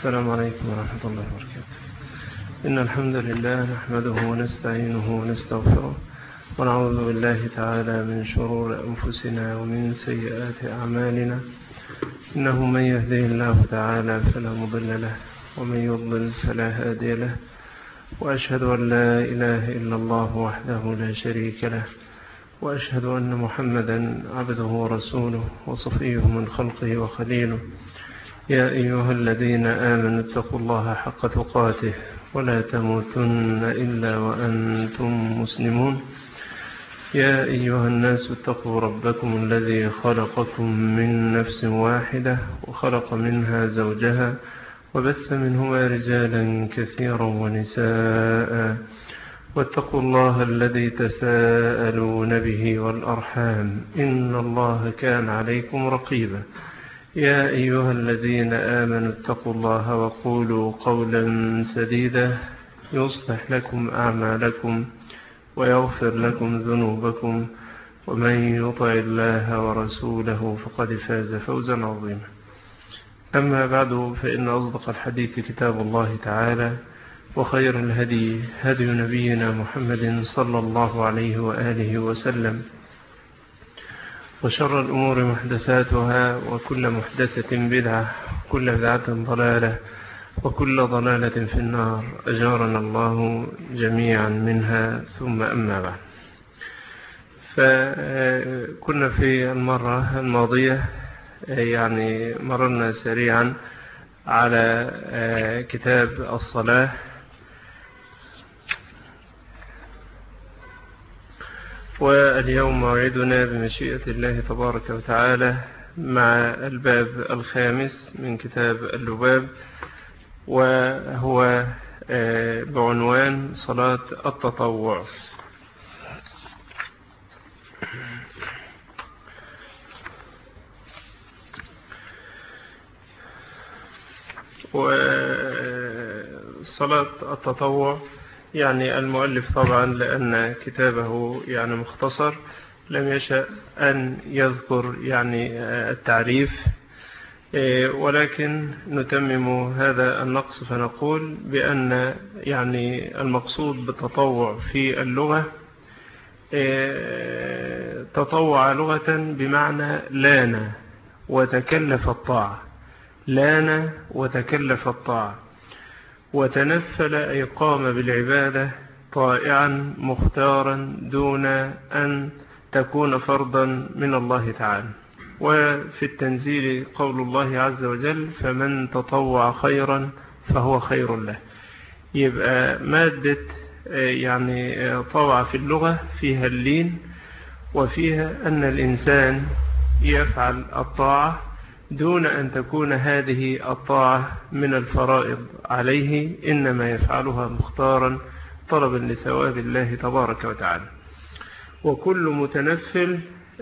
السلام عليكم ورحمة الله وبركاته. إن الحمد لله نحمده ونستعينه ونستغفره ونعوذ بالله تعالى من شرور أنفسنا ومن سيئات أعمالنا. إنه من يهده الله تعالى فلا مضل له ومن يضلل فلا هادي له، وأشهد أن لا إله إلا الله وحده لا شريك له، وأشهد أن محمدا عبده ورسوله وصفيه من خلقه وخليله. يا أيها الذين آمنوا اتقوا الله حق تقاته ولا تموتن إلا وأنتم مسلمون. يا أيها الناس اتقوا ربكم الذي خلقكم من نفس واحدة وخلق منها زوجها وبث منهما رجالا كثيرا ونساء، واتقوا الله الذي تساءلون به والأرحام إن الله كان عليكم رقيبا. يا أيها الذين آمنوا اتقوا الله وقولوا قولا سديدا يصلح لكم أعمالكم ويغفر لكم ذنوبكم، ومن يطع الله ورسوله فقد فاز فوزا عظيما. أما بعد، فإن أصدق الحديث كتاب الله تعالى، وخير الهدي هدي نبينا محمد صلى الله عليه وآله وسلم، وشر الأمور محدثاتها، وكل محدثة بدعة، وكل بدعة ضلالة، وكل ضلالة في النار، أجارنا الله جميعا منها. ثم أما بعد، فكنا في المرة الماضية مررنا سريعا على كتاب الصلاة، واليوم موعدنا بمشيئة الله تبارك وتعالى مع الباب الخامس من كتاب اللباب، وهو بعنوان صلاة التطوع. وصلاة التطوع المؤلف طبعا لأن كتابه مختصر لم يشأ أن يذكر التعريف، ولكن نتمم هذا النقص فنقول بأن المقصود بالتطوع في اللغة تطوع لغة بمعنى لان وتكلف الطاعة، لان وتكلف الطاعة، وتنفل أي قام بالعبادة طائعا مختارا دون أن تكون فرضا من الله تعالى. وفي التنزيل قول الله عز وجل: فمن تطوع خيرا فهو خير له. يبقى مادة طوع في اللغة فيها اللين، وفيها أن الإنسان يفعل الطاعة دون أن تكون هذه الطاعة من الفرائض عليه، إنما يفعلها مختارا طلبا لثواب الله تبارك وتعالى. وكل متنفل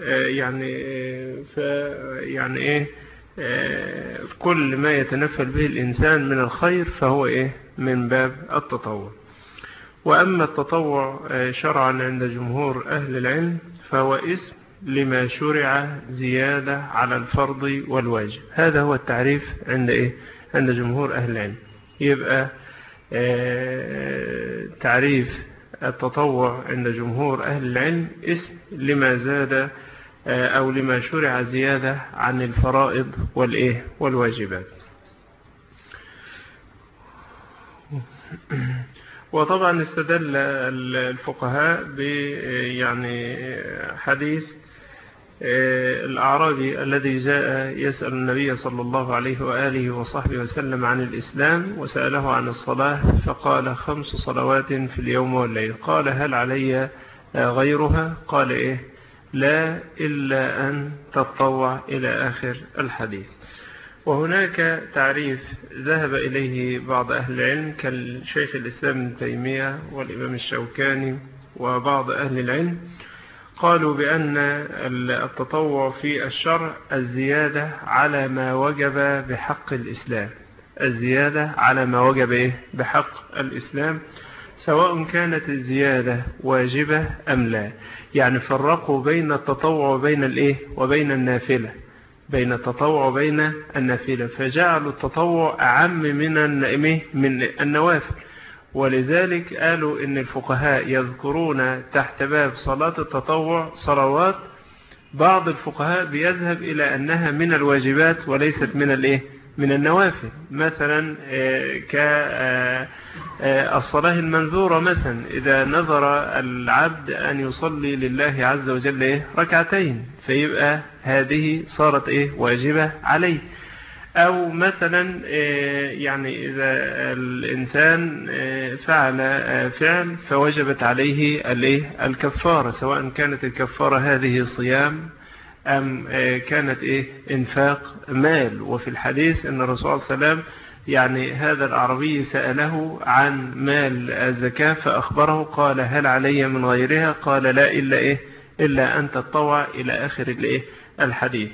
كل ما يتنفل به الإنسان من الخير فهو من باب التطوع. وأما التطوع شرعا عند جمهور أهل العلم فهو اسم لما شرع زيادة على الفرض والواجب. هذا هو التعريف عند جمهور أهل العلم. يبقى تعريف التطوع عند جمهور أهل العلم اسم لما زاد أو لما شرع زيادة عن الفرائض والواجبات. وطبعا استدل الفقهاء بحديث الأعرابي الذي جاء يسأل النبي صلى الله عليه وآله وصحبه وسلم عن الإسلام، وسأله عن الصلاة فقال: 5 صلوات في اليوم والليل. قال: هل علي غيرها؟ قال: لا، إلا أن تتطوع، إلى آخر الحديث. وهناك تعريف ذهب إليه بعض أهل العلم كالشيخ الإسلام ابن تيمية والإمام الشوكاني وبعض أهل العلم، قالوا بأن التطوع في الشرع الزيادة على ما وجب بحق الإسلام، الزيادة على ما وجب بحق الإسلام، سواء كانت الزيادة واجبة أم لا. فرقوا بين التطوع وبين النافلة. بين التطوع وبين النافلة، فجعلوا التطوع أعم من النوافل. ولذلك قالوا إن الفقهاء يذكرون تحت باب صلاة التطوع صلوات بعض الفقهاء بيذهب إلى أنها من الواجبات وليست من النوافل، مثلا كالصلاة المنذورة، مثلا إذا نذر العبد أن يصلي لله عز وجل ركعتين فيبقى هذه صارت واجبة عليه. أو مثلا يعني إذا الإنسان فعل فعل فوجبت عليه الكفارة، سواء كانت الكفارة هذه صيام أم كانت إنفاق مال. وفي الحديث أن الرسول صلى الله عليه وسلم يعني هذا الأعرابي سأله عن مال الزكاة فأخبره، قال هل علي من غيرها؟ قال لا إلا أن تتطوع، إلى آخر الحديث.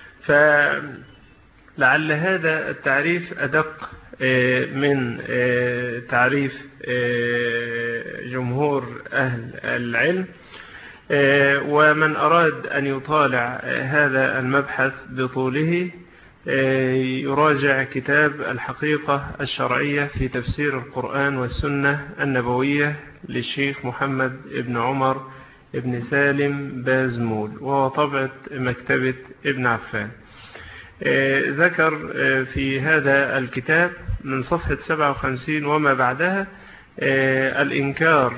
فلعل هذا التعريف أدق من تعريف جمهور أهل العلم. ومن أراد أن يطالع هذا المبحث بطوله يراجع كتاب الحقيقة الشرعية في تفسير القرآن والسنة النبوية للشيخ محمد ابن عمر ابن سالم بازمول، وهو طبعة مكتبة ابن عفان. ذكر في هذا الكتاب من صفحة 57 وما بعدها الإنكار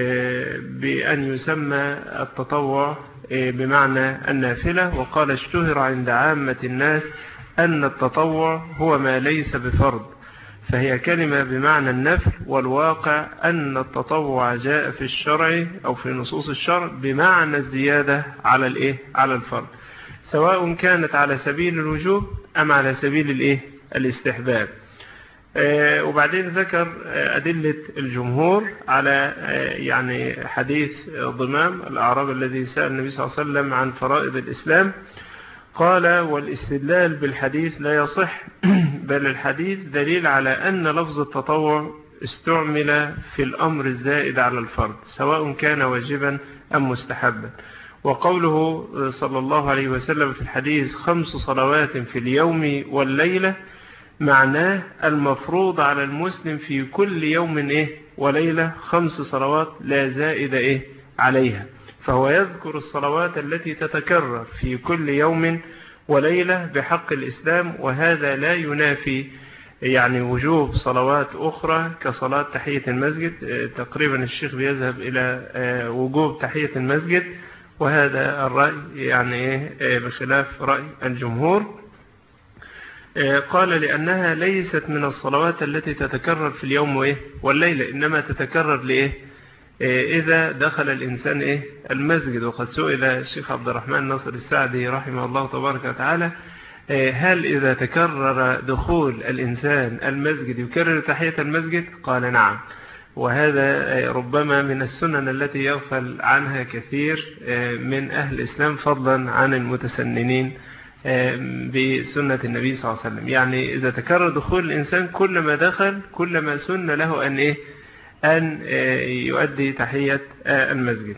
بأن يسمى التطوع بمعنى النافلة، وقال اشتهر عند عامة الناس أن التطوع هو ما ليس بفرض، فهي كلمة بمعنى النفل، والواقع أن التطوع جاء في الشرع أو في نصوص الشرع بمعنى الزيادة على الفرض، سواء كانت على سبيل الوجوب أم على سبيل الاستحباب. وبعدين ذكر أدلة الجمهور على يعني حديث ضمام الأعراب الذي سأل النبي صلى الله عليه وسلم عن فرائض الإسلام، قال والاستدلال بالحديث لا يصح، بل الحديث دليل على أن لفظ التطوع استعمل في الأمر الزائد على الفرض سواء كان واجبا أم مستحبا. وقوله صلى الله عليه وسلم في الحديث 5 صلوات في اليوم والليلة معناه المفروض على المسلم في كل يوم وليلة 5 صلوات لا زائد عليها، فهو يذكر الصلوات التي تتكرر في كل يوم وليلة بحق الإسلام، وهذا لا ينافي يعني وجوب صلوات أخرى كصلاة تحية المسجد. تقريبا الشيخ بيذهب إلى وجوب تحية المسجد، وهذا الرأي يعني بخلاف رأي الجمهور. قال لأنها ليست من الصلوات التي تتكرر في اليوم والليلة، إنما تتكرر إذا دخل الإنسان المسجد. وقد سئل الشيخ عبد الرحمن ناصر السعدي رحمه الله تبارك وتعالى هل إذا تكرر دخول الإنسان المسجد يكرر تحية المسجد؟ قال نعم، وهذا ربما من السنن التي يغفل عنها كثير من أهل الإسلام فضلا عن المتسننين بسنة النبي صلى الله عليه وسلم. يعني إذا تكرر دخول الإنسان كلما دخل كلما سن له أن يؤدي تحية المسجد.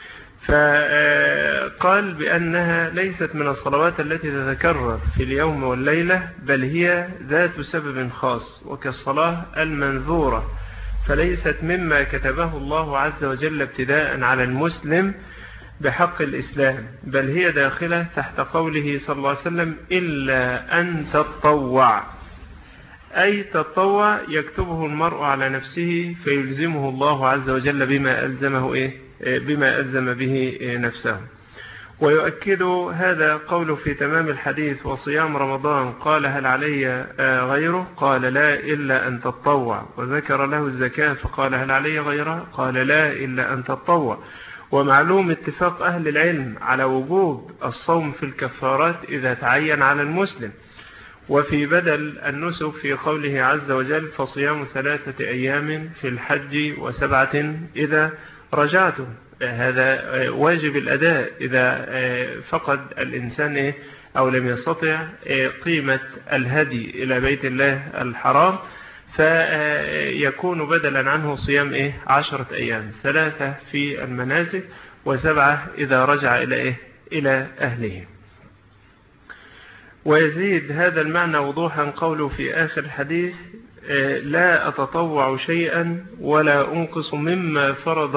فقال بأنها ليست من الصلوات التي تتكرر في اليوم والليلة، بل هي ذات سبب خاص، وكالصلاة المنذورة، فليست مما كتبه الله عز وجل ابتداء على المسلم بحق الإسلام، بل هي داخلة تحت قوله صلى الله عليه وسلم إلا أن تتطوع، أي تتطوع يكتبه المرء على نفسه فيلزمه الله عز وجل بما ألزم به نفسه. ويؤكد هذا قوله في تمام الحديث وصيام رمضان قال هل علي غيره؟ قال لا إلا أن تتطوع. وذكر له الزكاة فقال هل علي غيرها؟ قال لا إلا أن تتطوع. ومعلوم اتفاق أهل العلم على وجوب الصوم في الكفارات إذا تعين على المسلم. وفي بدل النسك في قوله عز وجل فصيام 3 أيام في الحج و7 إذا رجعتم، هذا واجب الأداء إذا فقد الإنسان أو لم يستطع قيمة الهدي إلى بيت الله الحرام، فيكون بدلا عنه صيام 10 أيام، 3 في المناسك و7 إذا رجع إلى أهله. ويزيد هذا المعنى وضوحا قوله في آخر الحديث: لا أتطوع شيئا ولا أنقص مما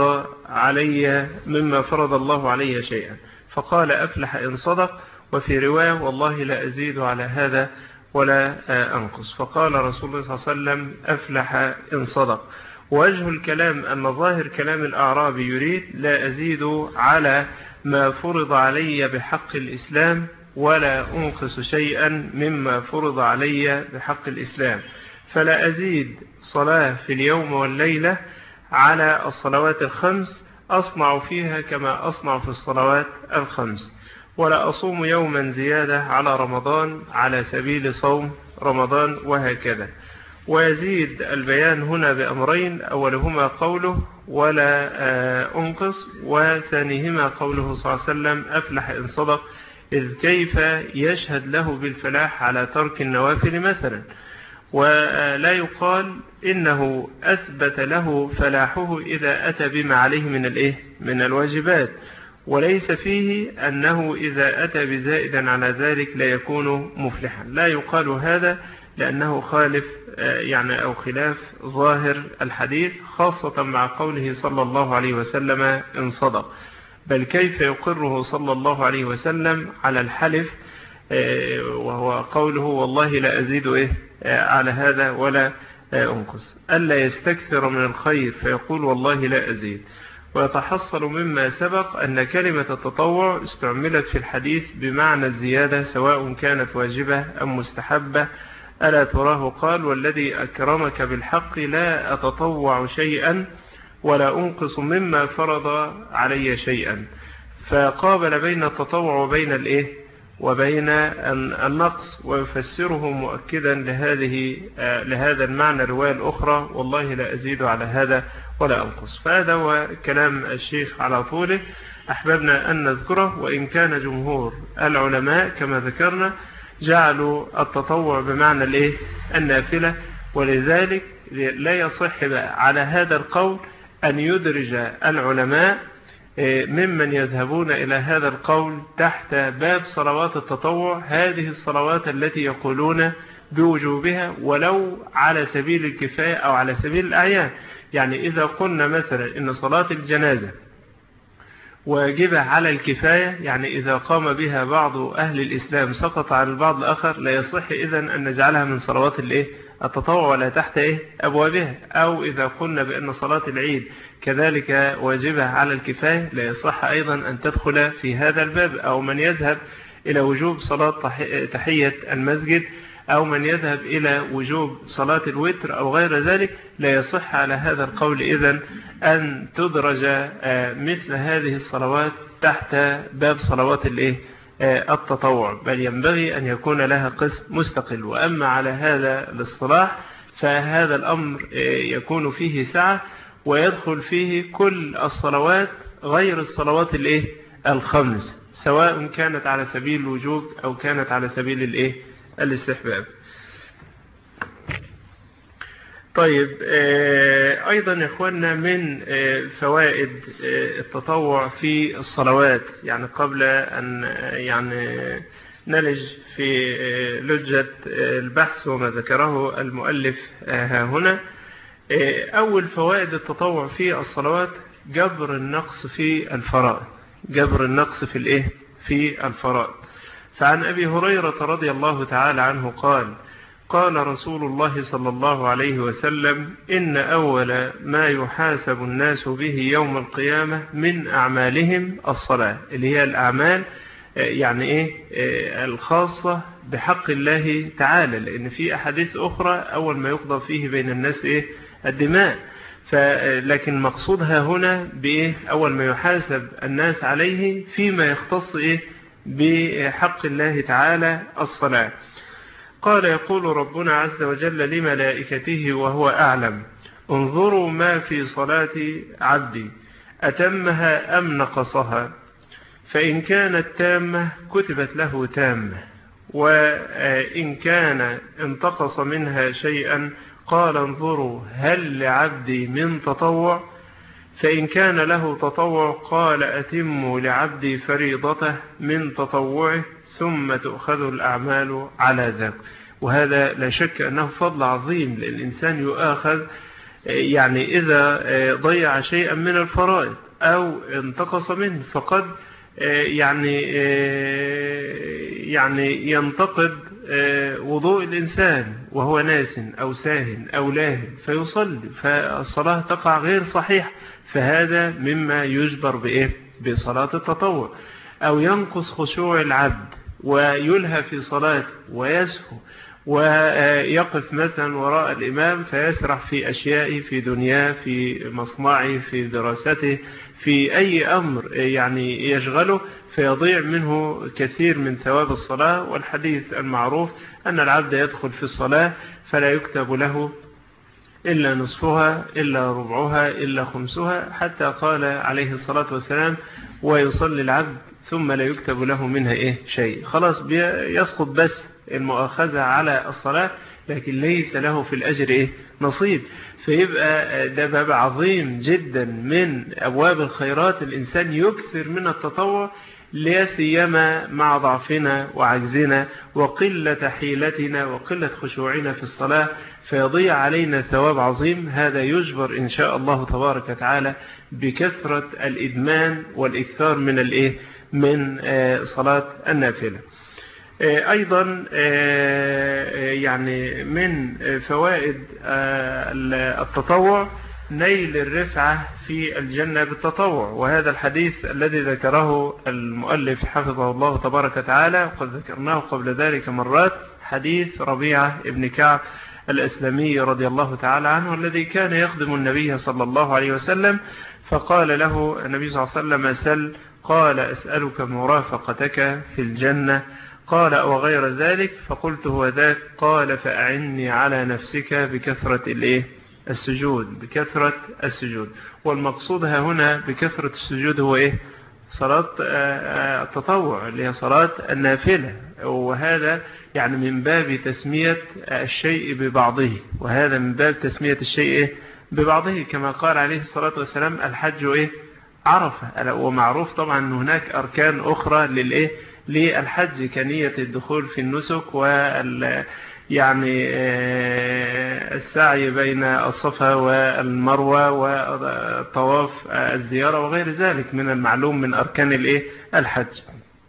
فرض الله علي شيئا. فقال: أفلح إن صدق. وفي رواية: والله لا أزيد على هذا ولا أنقص. فقال رسول الله صلى الله عليه وسلم: أفلح إن صدق. وجه الكلام أن ظاهر كلام الأعرابي يريد: لا أزيد على ما فرض علي بحق الإسلام ولا أنقص شيئا مما فرض علي بحق الإسلام. فلا أزيد صلاة في اليوم والليلة على الصلوات الخمس أصنع فيها كما أصنع في الصلوات الخمس، ولا أصوم يوما زيادة على رمضان على سبيل صوم رمضان، وهكذا. ويزيد البيان هنا بأمرين: أولهما قوله: ولا أنقص، وثانيهما قوله صلى الله عليه وسلم: أفلح إن صدق. إذ كيف يشهد له بالفلاح على ترك النوافل مثلا؟ ولا يقال إنه أثبت له فلاحه إذا أتى بما عليه من الواجبات، وليس فيه أنه إذا أتى بزائدا على ذلك لا يكون مفلحا. لا يقال هذا لأنه خالف أو خلاف ظاهر الحديث، خاصة مع قوله صلى الله عليه وسلم: إن صدق. بل كيف يقره صلى الله عليه وسلم على الحلف، وهو قوله: والله لا أزيد على هذا ولا أنقص. ألا يستكثر من الخير فيقول: والله لا أزيد. ويتحصل مما سبق أن كلمة التطوع استعملت في الحديث بمعنى الزيادة، سواء كانت واجبة أم مستحبة. ألا تراه قال: والذي أكرمك بالحق لا أتطوع شيئا ولا أنقص مما فرض علي شيئا. فقابل بين التطوع وبين النقص، ويفسره مؤكدا لهذا المعنى الرواية الأخرى: والله لا أزيد على هذا ولا أنقص. فهذا هو كلام الشيخ على طوله، أحببنا أن نذكره. وإن كان جمهور العلماء كما ذكرنا جعلوا التطوع بمعنى النافلة، ولذلك لا يصح على هذا القول أن يدرج العلماء ممن يذهبون إلى هذا القول تحت باب صلوات التطوع هذه الصلوات التي يقولون بوجوبها ولو على سبيل الكفاية أو على سبيل الأعيان. يعني إذا قلنا مثلا إن صلاة الجنازة واجبة على الكفاية، يعني إذا قام بها بعض أهل الإسلام سقط عن البعض الآخر، لا يصح إذن أن نجعلها من صلوات التطوع ولا تحت أبوابها. أو إذا قلنا بأن صلاة العيد كذلك واجبة على الكفاية، لا يصح أيضا أن تدخل في هذا الباب. أو من يذهب إلى وجوب صلاة تحية المسجد، أو من يذهب إلى وجوب صلاة الوتر أو غير ذلك، لا يصح على هذا القول إذن أن تدرج مثل هذه الصلوات تحت باب صلوات التطوع، بل ينبغي أن يكون لها قسم مستقل. وأما على هذا الاصطلاح فهذا الأمر يكون فيه سعة، ويدخل فيه كل الصلوات غير الصلوات الخمس، سواء كانت على سبيل الوجوب أو كانت على سبيل الاستحباب. طيب، أيضا يا إخواننا من فوائد التطوع في الصلوات، يعني قبل أن نلج في لجة البحث وما ذكره المؤلف هنا، أول فوائد التطوع في الصلوات جبر النقص في الفرائض. جبر النقص في الفرائض. فعن أبي هريرة رضي الله تعالى عنه قال: قال رسول الله صلى الله عليه وسلم: إن أول ما يحاسب الناس به يوم القيامة من أعمالهم الصلاة، اللي هي الأعمال الخاصة بحق الله تعالى، لأن في أحاديث أخرى أول ما يقضى فيه بين الناس الدماء. لكن مقصودها هنا أول ما يحاسب الناس عليه فيما يختص بحق الله تعالى الصلاة. قال: يقول ربنا عز وجل لملائكته وهو أعلم: انظروا ما في صلاة عبدي أتمها أم نقصها، فإن كانت تامة كتبت له تامة، وإن كان انتقص منها شيئا قال: انظروا هل لعبدي من تطوع، فإن كان له تطوع قال: أتموا لعبدي فريضته من تطوعه ثم تؤخذ الأعمال على ذاك. وهذا لا شك أنه فضل عظيم للإنسان يؤاخذ يعني إذا ضيع شيئا من الفرائض أو انتقص منه، فقد يعني ينتقد وضوء الإنسان وهو ناس أو ساهن أو لاهن فيصلي، فالصلاة تقع غير صحيح، فهذا مما يجبر بإيه؟ بصلاة التطوع. أو ينقص خشوع العبد ويلهى في صلاته ويسهو ويقف مثلا وراء الإمام فيسرح في أشياء، في دنياه، في مصنعه، في دراسته، في أي أمر يعني يشغله، فيضيع منه كثير من ثواب الصلاة. والحديث المعروف أن العبد يدخل في الصلاة فلا يكتب له إلا نصفها إلا ربعها إلا خمسها، حتى قال عليه الصلاة والسلام ويصلي العبد ثم لا يكتب له منها شيء. خلاص يسقط بس المؤاخذة على الصلاة، لكن ليس له في الأجر نصيب. فيبقى ده باب عظيم جدا من أبواب الخيرات. الإنسان يكثر من التطوع، لا سيما مع ضعفنا وعجزنا وقلة حيلتنا وقلة خشوعنا في الصلاة، فيضيع علينا ثواب عظيم. هذا يجبر إن شاء الله تبارك وتعالى بكثرة الإدمان والإكثار من صلاة النافلة. أيضا يعني من فوائد التطوع نيل الرفعة في الجنة بالتطوع. وهذا الحديث الذي ذكره المؤلف حفظه الله تبارك وتعالى وقد ذكرناه قبل ذلك مرات، حديث ربيعة ابن كعب الأسلمي رضي الله تعالى عنه، الذي كان يخدم النبي صلى الله عليه وسلم، فقال له النبي صلى الله عليه وسلم سل، قال أسألك مرافقتك في الجنة، قال وغير ذلك، فقلت هو ذاك، قال فأعني على نفسك بكثرة السجود، بكثرة السجود. والمقصود هنا بكثرة السجود هو صلاة التطوع اللي هي صلاة النافلة. وهذا يعني من باب تسمية الشيء ببعضه، وهذا من باب تسمية الشيء ببعضه، كما قال عليه الصلاة والسلام الحج عرفة. ومعروف طبعا أن هناك أركان أخرى للحج كنية الدخول في النسك يعني السعي بين الصفا والمروة والطواف الزيارة وغير ذلك من المعلوم من أركان الحج.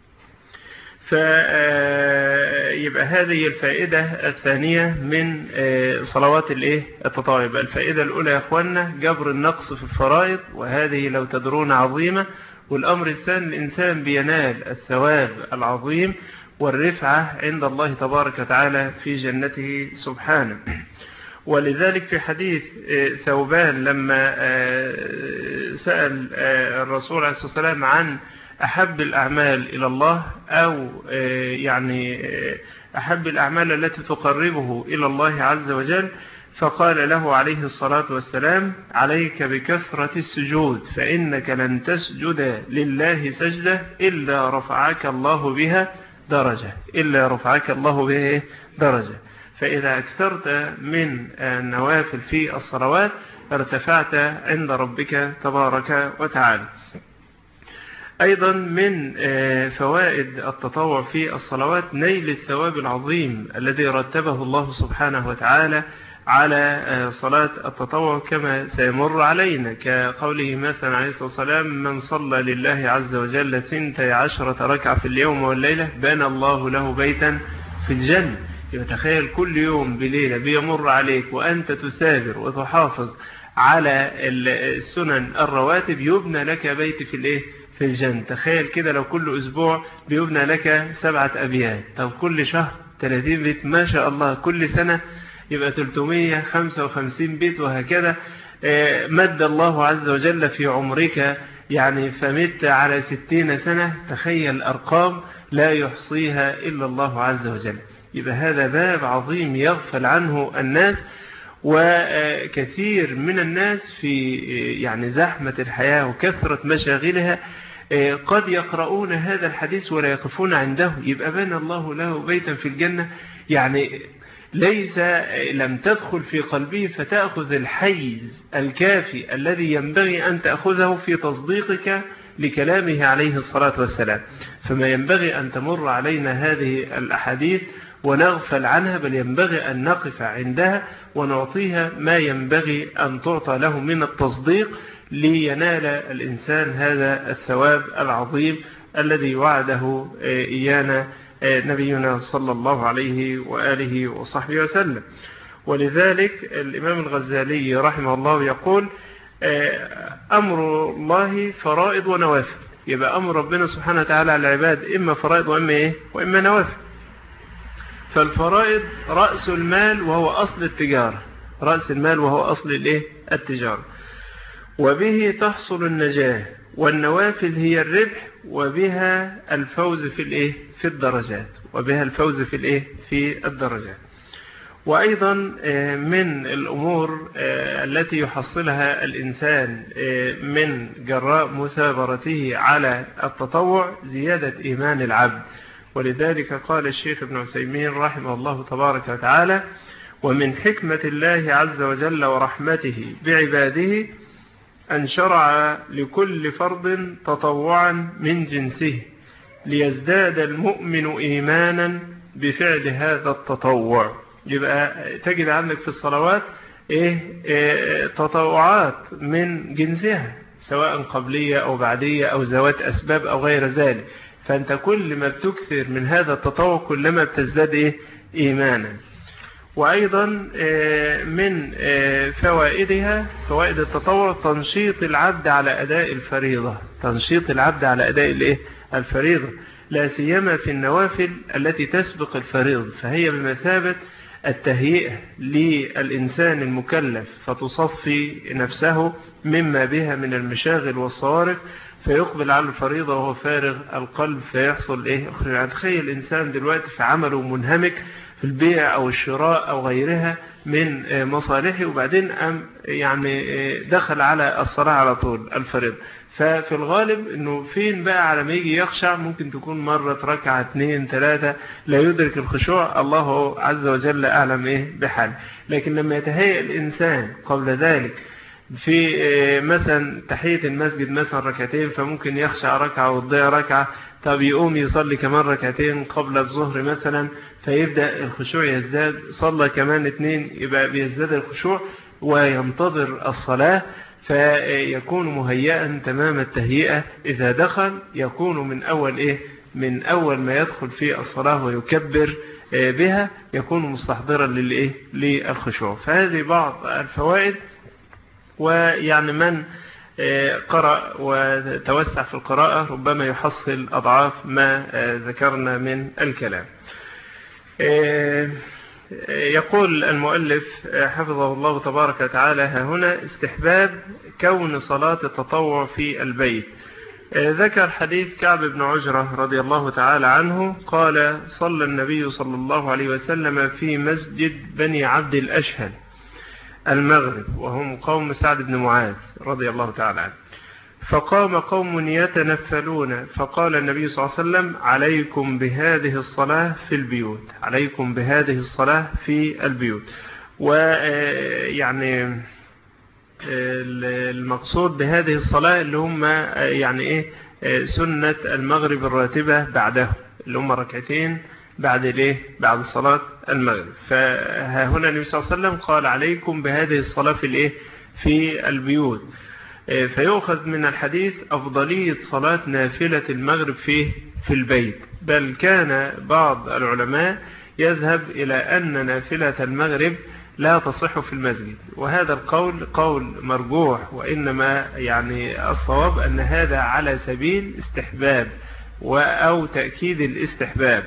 فيبقى هذه الفائدة الثانية من صلوات التطوع. الفائدة الأولى يا أخوانا جبر النقص في الفرائض، وهذه لو تدرون عظيمة. والأمر الثاني الإنسان بينال الثواب العظيم والرفعة عند الله تبارك وتعالى في جنته سبحانه. ولذلك في حديث ثوبان لما سأل الرسول عليه الصلاة والسلام عن أحب الأعمال إلى الله، أو يعني أحب الأعمال التي تقربه إلى الله عز وجل، فقال له عليه الصلاة والسلام عليك بكثرة السجود، فإنك لن تسجد لله سجدة إلا رفعك الله بها درجة، إلا رفعك الله بها درجة. فإذا أكثرت من النوافل في الصلوات ارتفعت عند ربك تبارك وتعالى. أيضا من فوائد التطوع في الصلوات نيل الثواب العظيم الذي رتبه الله سبحانه وتعالى على صلاة التطوع كما سيمر علينا، كقوله مثلا عليه الصلاة والسلام من صلى لله عز وجل 12 ركعة في اليوم والليلة بنى الله له بيتا في الجنة. يتخيل كل يوم بليلة بيمر عليك وأنت تثابر وتحافظ على السنن الرواتب يبنى لك بيت في الجنة. تخيل كده لو كل أسبوع بيبنى لك 7 أبيات، طب كل شهر 30 بيت، ما شاء الله كل سنة يبقى 355 بيت، وهكذا مد الله عز وجل في عمرك يعني فمت على 60 سنة. تخيل أرقام لا يحصيها إلا الله عز وجل. يبقى هذا باب عظيم يغفل عنه الناس، وكثير من الناس في يعني زحمة الحياة وكثرة مشاغلها قد يقرؤون هذا الحديث ولا يقفون عنده. يبقى بنى الله له بيتا في الجنة، يعني ليس لم تدخل في قلبه فتأخذ الحيز الكافي الذي ينبغي أن تأخذه في تصديقك لكلامه عليه الصلاة والسلام. فما ينبغي أن تمر علينا هذه الأحاديث ونغفل عنها، بل ينبغي أن نقف عندها ونعطيها ما ينبغي أن تعطى له من التصديق لينال الإنسان هذا الثواب العظيم الذي وعده إيانا نبينا صلى الله عليه وآله وصحبه وسلم. ولذلك الإمام الغزالي رحمه الله يقول أمر الله فرائض ونوافل. يبقى أمر ربنا سبحانه وتعالى على العباد إما فرائض وإما نوافل. فالفرائض رأس المال وهو أصل التجارة، رأس المال وهو أصل التجارة، وبه تحصل النجاة. والنوافل هي الربح وبها الفوز في الدرجات، وبها الفوز في الدرجات. وأيضا من الأمور التي يحصلها الإنسان من جراء مثابرته على التطوع زيادة إيمان العبد. ولذلك قال الشيخ ابن عثيمين رحمه الله تبارك وتعالى: ومن حكمة الله عز وجل ورحمته بعباده أن شرع لكل فرد تطوعا من جنسه ليزداد المؤمن إيمانا بفعل هذا التطوع. يبقى تجد عندك في الصلوات تطوعات من جنسها، سواء قبلية أو بعدية أو ذوات أسباب أو غير ذلك. فأنت كل ما بتكثر من هذا التطوع كلما بتزداد إيمانا. وأيضا من فوائدها، فوائد التطوع، تنشيط العبد على أداء الفريضة، تنشيط العبد على أداء الفريضة، لا سيما في النوافل التي تسبق الفريضة، فهي بمثابة التهيئة للإنسان المكلف، فتصفي نفسه مما بها من المشاغل والصوارف، فيقبل على الفريضة وهو فارغ القلب، فيحصل تخيل الإنسان دلوقتي في عمله منهمك في البيع أو الشراء أو غيرها من مصالحه، وبعدين دخل على الصلاة على طول الفريضة. ففي الغالب أنه فين بقى على ما يجي يخشع ممكن تكون مرة ركعة 2 3 لا يدرك الخشوع، الله عز وجل أعلم بحال. لكن لما يتهيأ الإنسان قبل ذلك في مثلا تحية المسجد مثلا ركعتين، فممكن يخشع ركعة وتضيع ركعة، طب يقوم يصلي كمان ركعتين قبل الظهر مثلا، فيبدأ الخشوع يزداد، صلى كمان 2 يبقى بيزداد الخشوع وينتظر الصلاة، فيكون مهيئا تمام التهيئة. إذا دخل يكون من أول ما يدخل في الصلاة ويكبر بها يكون مستحضرا للخشوع. فهذه بعض الفوائد. من قرأ وتوسع في القراءة ربما يحصل أضعاف ما ذكرنا من الكلام. يقول المؤلف حفظه الله تبارك وتعالى هنا: استحباب كون صلاة التطوع في البيت. ذكر حديث كعب بن عجرة رضي الله تعالى عنه قال: صلى النبي صلى الله عليه وسلم في مسجد بني عبد الأشهل المغرب، وهم قوم سعد بن معاذ رضي الله تعالى عنه، فقام قوم يتنفلون، فقال النبي صلى الله عليه وسلم: عليكم بهذه الصلاة في البيوت، عليكم بهذه الصلاة في البيوت. المقصود بهذه الصلاة اللي هم سنة المغرب الراتبة بعده، اللي هم ركعتين بعد صلاة المغرب. فهنا النبي صلى الله عليه وسلم قال: عليكم بهذه الصلاة في البيوت. فيؤخذ من الحديث أفضلية صلاة نافلة المغرب في البيت، بل كان بعض العلماء يذهب إلى أن نافلة المغرب لا تصح في المسجد، وهذا القول قول مرجوح، وإنما الصواب أن هذا على سبيل استحباب أو تأكيد الاستحباب.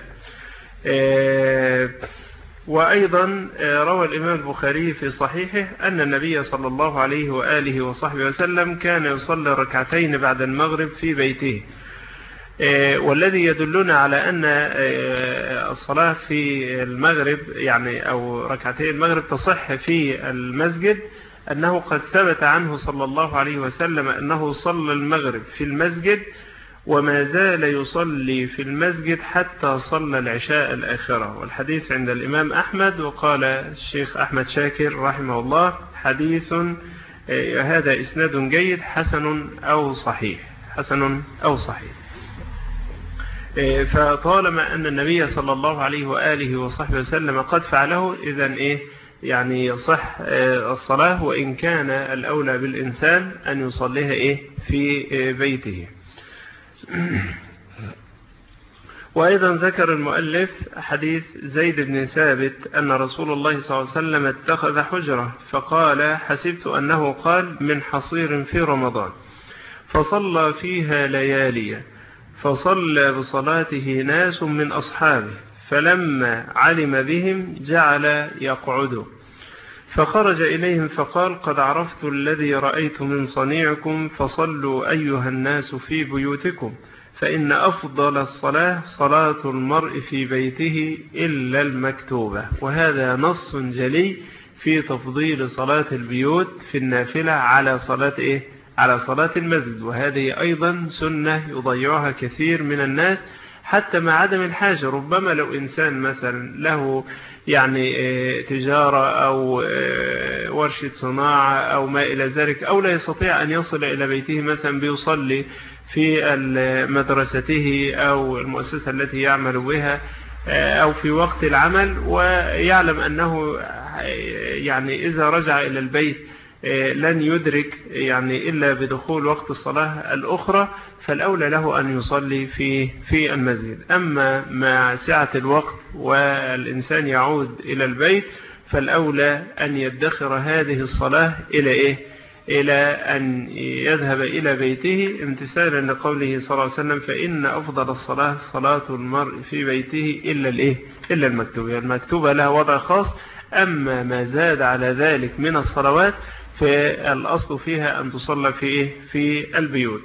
وأيضا روى الإمام البخاري في صحيحه أن النبي صلى الله عليه وآله وصحبه وسلم كان يصلي ركعتين بعد المغرب في بيته، والذي يدلنا على أن الصلاة في المغرب أو ركعتي المغرب تصح في المسجد أنه قد ثبت عنه صلى الله عليه وسلم أنه صلى المغرب في المسجد وما زال يصلي في المسجد حتى صلى العشاء الآخرة. والحديث عند الإمام أحمد، وقال الشيخ أحمد شاكر رحمه الله: حديث هذا إسناد جيد حسن أو صحيح. فطالما أن النبي صلى الله عليه وآله وصحبه وسلم قد فعله، إذن يعني يصح الصلاة، وإن كان الأولى بالإنسان أن يصليها في بيته. وأيضا ذكر المؤلف حديث زيد بن ثابت أن رسول الله صلى الله عليه وسلم اتخذ حجرة، فقال: حسبت أنه قال من حصير في رمضان، فصلى فيها ليالي، فصلى بصلاته ناس من أصحابه، فلما علم بهم جعل يقعد، فخرج إليهم فقال: قد عرفت الذي رأيت من صنيعكم، فصلوا أيها الناس في بيوتكم، فإن أفضل الصلاة صلاة المرء في بيته إلا المكتوبة. وهذا نص جلي في تفضيل صلاة البيوت في النافلة على صلاة على صلاة المسجد. وهذه أيضا سنة يضيعها كثير من الناس حتى مع عدم الحاجة. ربما لو إنسان مثلا له يعني تجارة أو ورشة صناعة أو ما إلى ذلك، أو لا يستطيع أن يصل إلى بيته مثلا بيصلي في مدرسته أو المؤسسة التي يعمل بها أو في وقت العمل، ويعلم أنه يعني إذا رجع إلى البيت لن يدرك يعني إلا بدخول وقت الصلاة الأخرى، فالأولى له أن يصلي في المسجد. أما مع سعة الوقت والإنسان يعود إلى البيت، فالأولى أن يدخر هذه الصلاة إلى أن يذهب إلى بيته، امتثالا لقوله صلى الله عليه وسلم: فإن أفضل الصلاة صلاة المرء في بيته إلا المكتوبة. المكتوبة لها وضع خاص، أما ما زاد على ذلك من الصلوات فالأصل فيها أن تصلى في البيوت.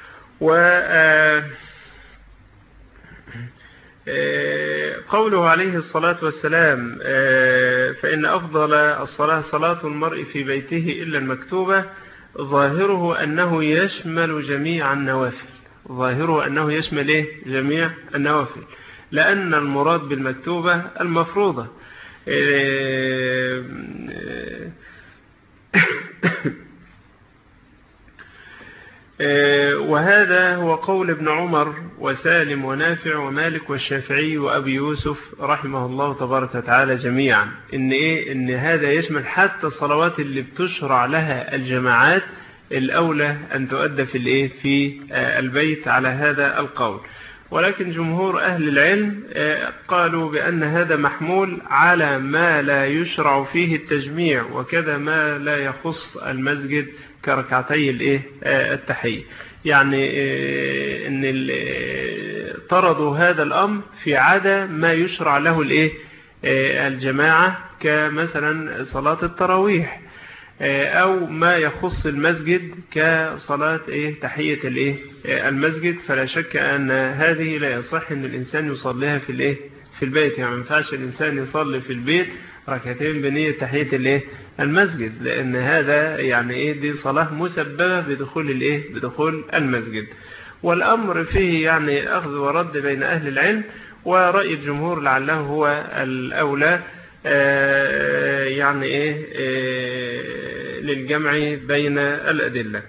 قوله عليه الصلاة والسلام: فإن أفضل الصلاة صلاة المرء في بيته إلا المكتوبة، ظاهره أنه يشمل جميع النوافل. ظاهره أنه يشمل جميع النوافل، لأن المراد بالمكتوبة المفروضة. وهذا هو قول ابن عمر وسالم ونافع ومالك والشافعي وأبي يوسف رحمه الله تبارك وتعالى جميعا، إن هذا يشمل حتى الصلوات اللي بتشرع لها الجماعات، الأولى أن تؤدى في البيت على هذا القول. ولكن جمهور أهل العلم قالوا بأن هذا محمول على ما لا يشرع فيه التجميع، وكذا ما لا يخص المسجد كركعتي التحية. يعني إن طردوا هذا الأمر في عدا ما يشرع له الجماعة، كمثلا صلاة التراويح، أو ما يخص المسجد كصلاة تحية المسجد. فلا شك أن هذه لا يصح أن الإنسان يصليها في البيت. يعني ما ينفعش الإنسان يصلي في البيت ركعتين بنية تحية المسجد، لأن هذا يعني دي صلاة مسببة بدخول المسجد. والأمر فيه يعني أخذ ورد بين أهل العلم، ورأي الجمهور لعله هو الأولى يعني للجمع بين الأدلة.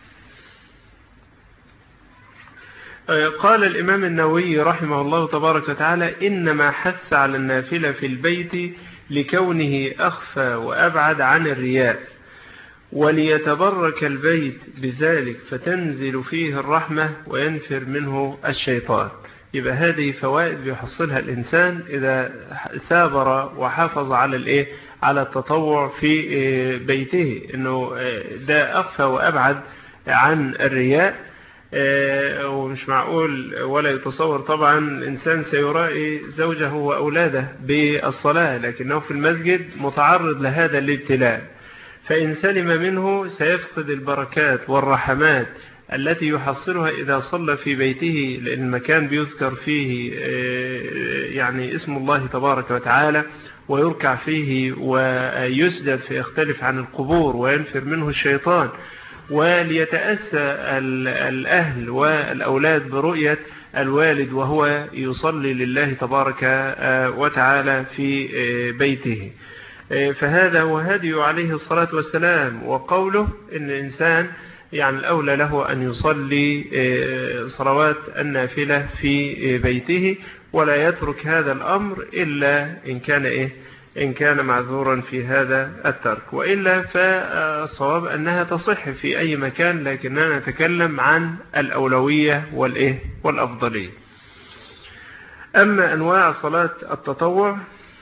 قال الإمام النووي رحمه الله تبارك وتعالى: إنما حث على النافلة في البيت لكونه أخفى وأبعد عن الرياء، وليتبرك البيت بذلك فتنزل فيه الرحمة وينفر منه الشيطان. يبقى هذه فوائد بيحصلها الإنسان إذا ثابر وحافظ على التطوع في بيته، إنه ده أخفى وأبعد عن الرياء. ومش معقول ولا يتصور طبعا الإنسان سيرائي زوجه وأولاده بالصلاة، لكنه في المسجد متعرض لهذا الابتلاء، فإن سلم منه سيفقد البركات والرحمات التي يحصلها إذا صلى في بيته، لأن المكان بيذكر فيه يعني اسم الله تبارك وتعالى، ويركع فيه ويسجد فيختلف عن القبور وينفر منه الشيطان. وليتأسى الأهل والأولاد برؤية الوالد وهو يصلي لله تبارك وتعالى في بيته. فهذا هو هدي عليه الصلاة والسلام. وقوله إن الإنسان يعني الأولى له أن يصلي صلوات النافلة في بيته، ولا يترك هذا الأمر إلا إن كان معذورا في هذا الترك، وإلا فالصواب أنها تصح في أي مكان، لكننا نتكلم عن الأولوية والأفضلية. أما أنواع صلاة التطوع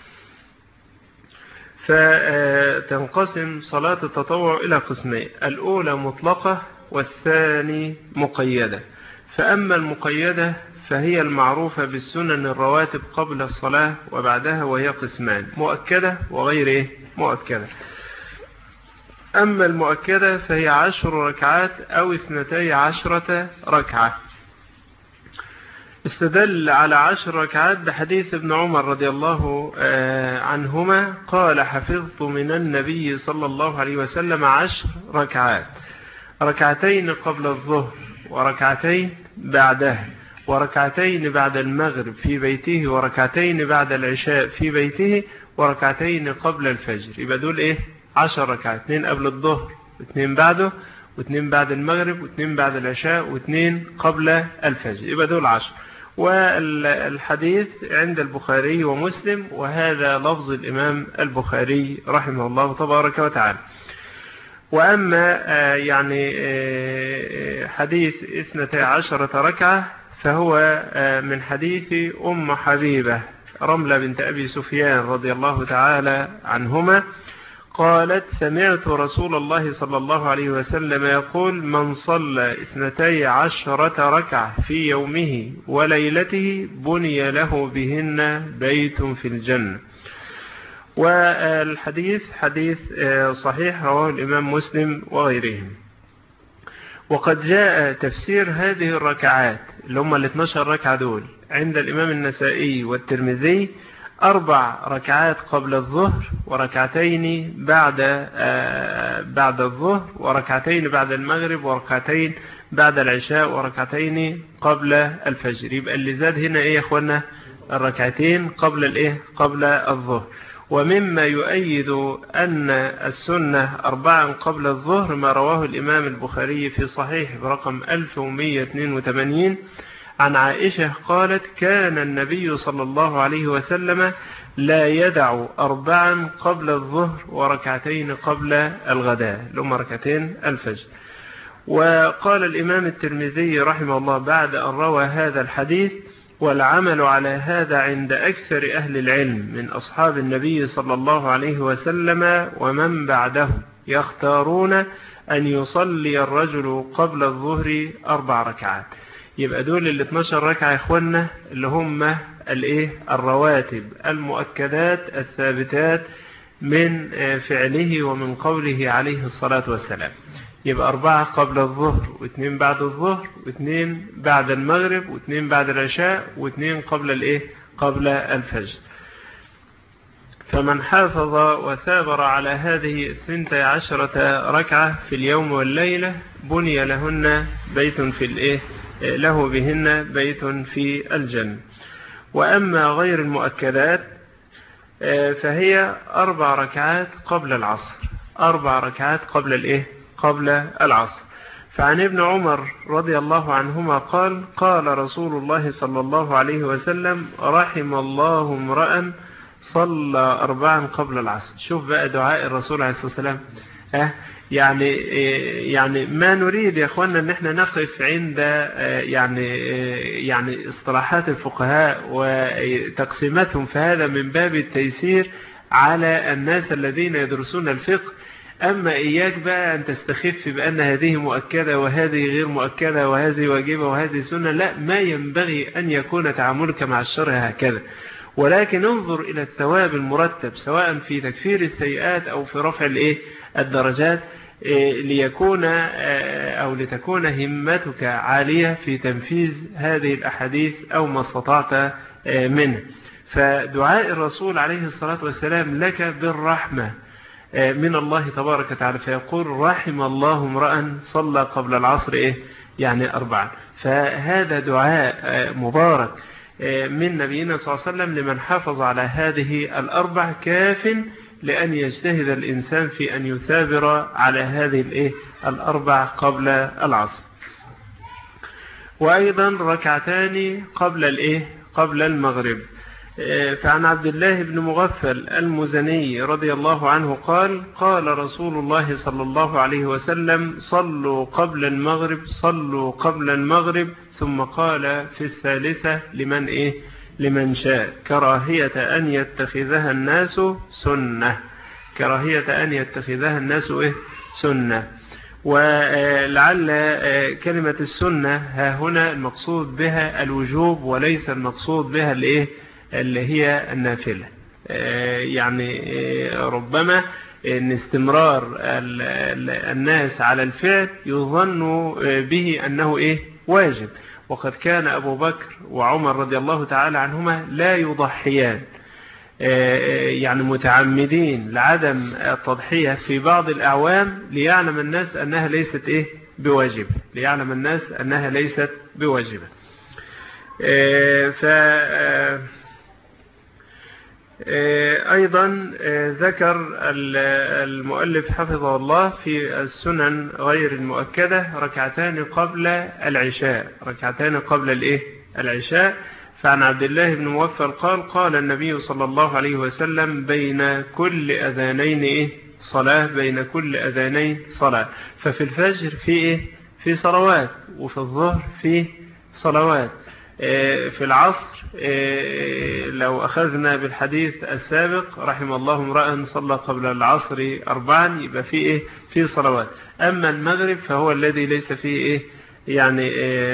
فتنقسم صلاة التطوع إلى قسمين: الأولى مطلقة والثاني مقيدة. فأما المقيدة فهي المعروفة بالسنن الرواتب قبل الصلاة وبعدها، وهي قسمان: مؤكدة وغير مؤكدة. أما المؤكدة فهي 10 ركعات أو 12 ركعة. استدل على 10 ركعات بحديث ابن عمر رضي الله عنهما قال: حفظت من النبي صلى الله عليه وسلم 10 ركعات، ركعتين قبل الظهر وركعتين بعدها، وركعتين بعد المغرب في بيته، وركعتين بعد العشاء في بيته، وركعتين قبل الفجر. يبقى دول 10 ركعات: 2 قبل الظهر، 2 بعده، و2 بعد المغرب، و2 بعد العشاء، و2 قبل الفجر. يبقى دول 10. والحديث عند البخاري ومسلم، وهذا لفظ الإمام البخاري رحمه الله تبارك وتعالى. وأما حديث 12 ركعة فهو من حديث أم حبيبة رملة بنت أبي سفيان رضي الله تعالى عنهما قالت: سمعت رسول الله صلى الله عليه وسلم يقول: من صلى 12 ركعة في يومه وليلته بني له بهن بيت في الجنة. والحديث حديث صحيح رواه الإمام مسلم وغيرهم. وقد جاء تفسير هذه الركعات اللي هم 12 ركعة دول عند الإمام النسائي والترمذي: 4 ركعات قبل الظهر، وركعتين بعد الظهر، وركعتين بعد المغرب، وركعتين بعد العشاء، وركعتين قبل الفجر. يبقى اللي زاد هنا يا اخوانا؟ الركعتين قبل الظهر. ومما يؤيد أن السنة 4 قبل الظهر ما رواه الإمام البخاري في صحيح برقم 1182 عن عائشة قالت: كان النبي صلى الله عليه وسلم لا يدع 4 قبل الظهر وركعتين قبل الغداء، لما ركعتين الفجر. وقال الإمام الترمذي رحمه الله بعد أن روى هذا الحديث: والعمل على هذا عند أكثر أهل العلم من أصحاب النبي صلى الله عليه وسلم ومن بعده، يختارون أن يصلي الرجل قبل الظهر 4 ركعات. يبقى دول 12 ركعة يا إخوانا اللي هم الرواتب المؤكدات الثابتات من فعله ومن قوله عليه الصلاة والسلام. يبقى 4 قبل الظهر، و2 بعد الظهر، و2 بعد المغرب، و2 بعد العشاء، و2 قبل الفجر. فمن حافظ وثابر على هذه 12 ركعة في اليوم والليلة بني لهن بيت له بهن بيت في الجنة. وأما غير المؤكدات فهي 4 ركعات قبل العصر، 4 ركعات قبل العصر. فعن ابن عمر رضي الله عنهما قال: قال رسول الله صلى الله عليه وسلم: رحم الله امرأ صلى 4 قبل العصر. شوف بقى دعاء الرسول عليه الصلاة والسلام. يعني ما نريد يا اخوانا ان احنا نقف عند يعني اصطلاحات الفقهاء وتقسيماتهم، فهذا من باب التيسير على الناس الذين يدرسون الفقه. أما إياك بقى أن تستخف بأن هذه مؤكدة وهذه غير مؤكدة، وهذه واجبة وهذه سنة. لا، ما ينبغي أن يكون تعاملك مع الشرع هكذا، ولكن انظر إلى الثواب المرتب سواء في تكفير السيئات أو في رفع الدرجات، لتكون همتك عالية في تنفيذ هذه الأحاديث أو ما استطعت منه. فدعاء الرسول عليه الصلاة والسلام لك بالرحمة من الله تبارك وتعالى، فيقول: رحم الله امرأ صلى قبل العصر 4. فهذا دعاء مبارك من نبينا صلى الله عليه وسلم لمن حافظ على هذه 4 كاف لأن يجتهد الإنسان في أن يثابر على هذه الأربع قبل العصر. وأيضا ركعتان قبل المغرب. فعن عبد الله بن مغفل المزني رضي الله عنه قال: قال رسول الله صلى الله عليه وسلم: صلوا قبل المغرب. ثم قال في الثالثة: لمن شاء، كراهية أن يتخذها الناس سنة. ولعل كلمة السنة ها هنا المقصود بها الوجوب، وليس المقصود بها اللي هي النافلة. يعني ربما ان استمرار الناس على الفعل يظن به أنه واجب، وقد كان أبو بكر وعمر رضي الله تعالى عنهما لا يضحيان، يعني متعمدين لعدم التضحية في بعض الأعوام ليعلم الناس أنها ليست بواجبة. أيضا ذكر المؤلف حفظه الله في السنن غير المؤكدة ركعتان قبل العشاء. فعن عبد الله بن مغفل قال: قال النبي صلى الله عليه وسلم: بين كل أذانين صلاة. ففي الفجر في صلوات، وفي الظهر في صلوات. في العصر لو أخذنا بالحديث السابق: رحم الله امرأ صلى قبل العصر 4، يبقى في صلوات. أما المغرب فهو الذي ليس فيه يعني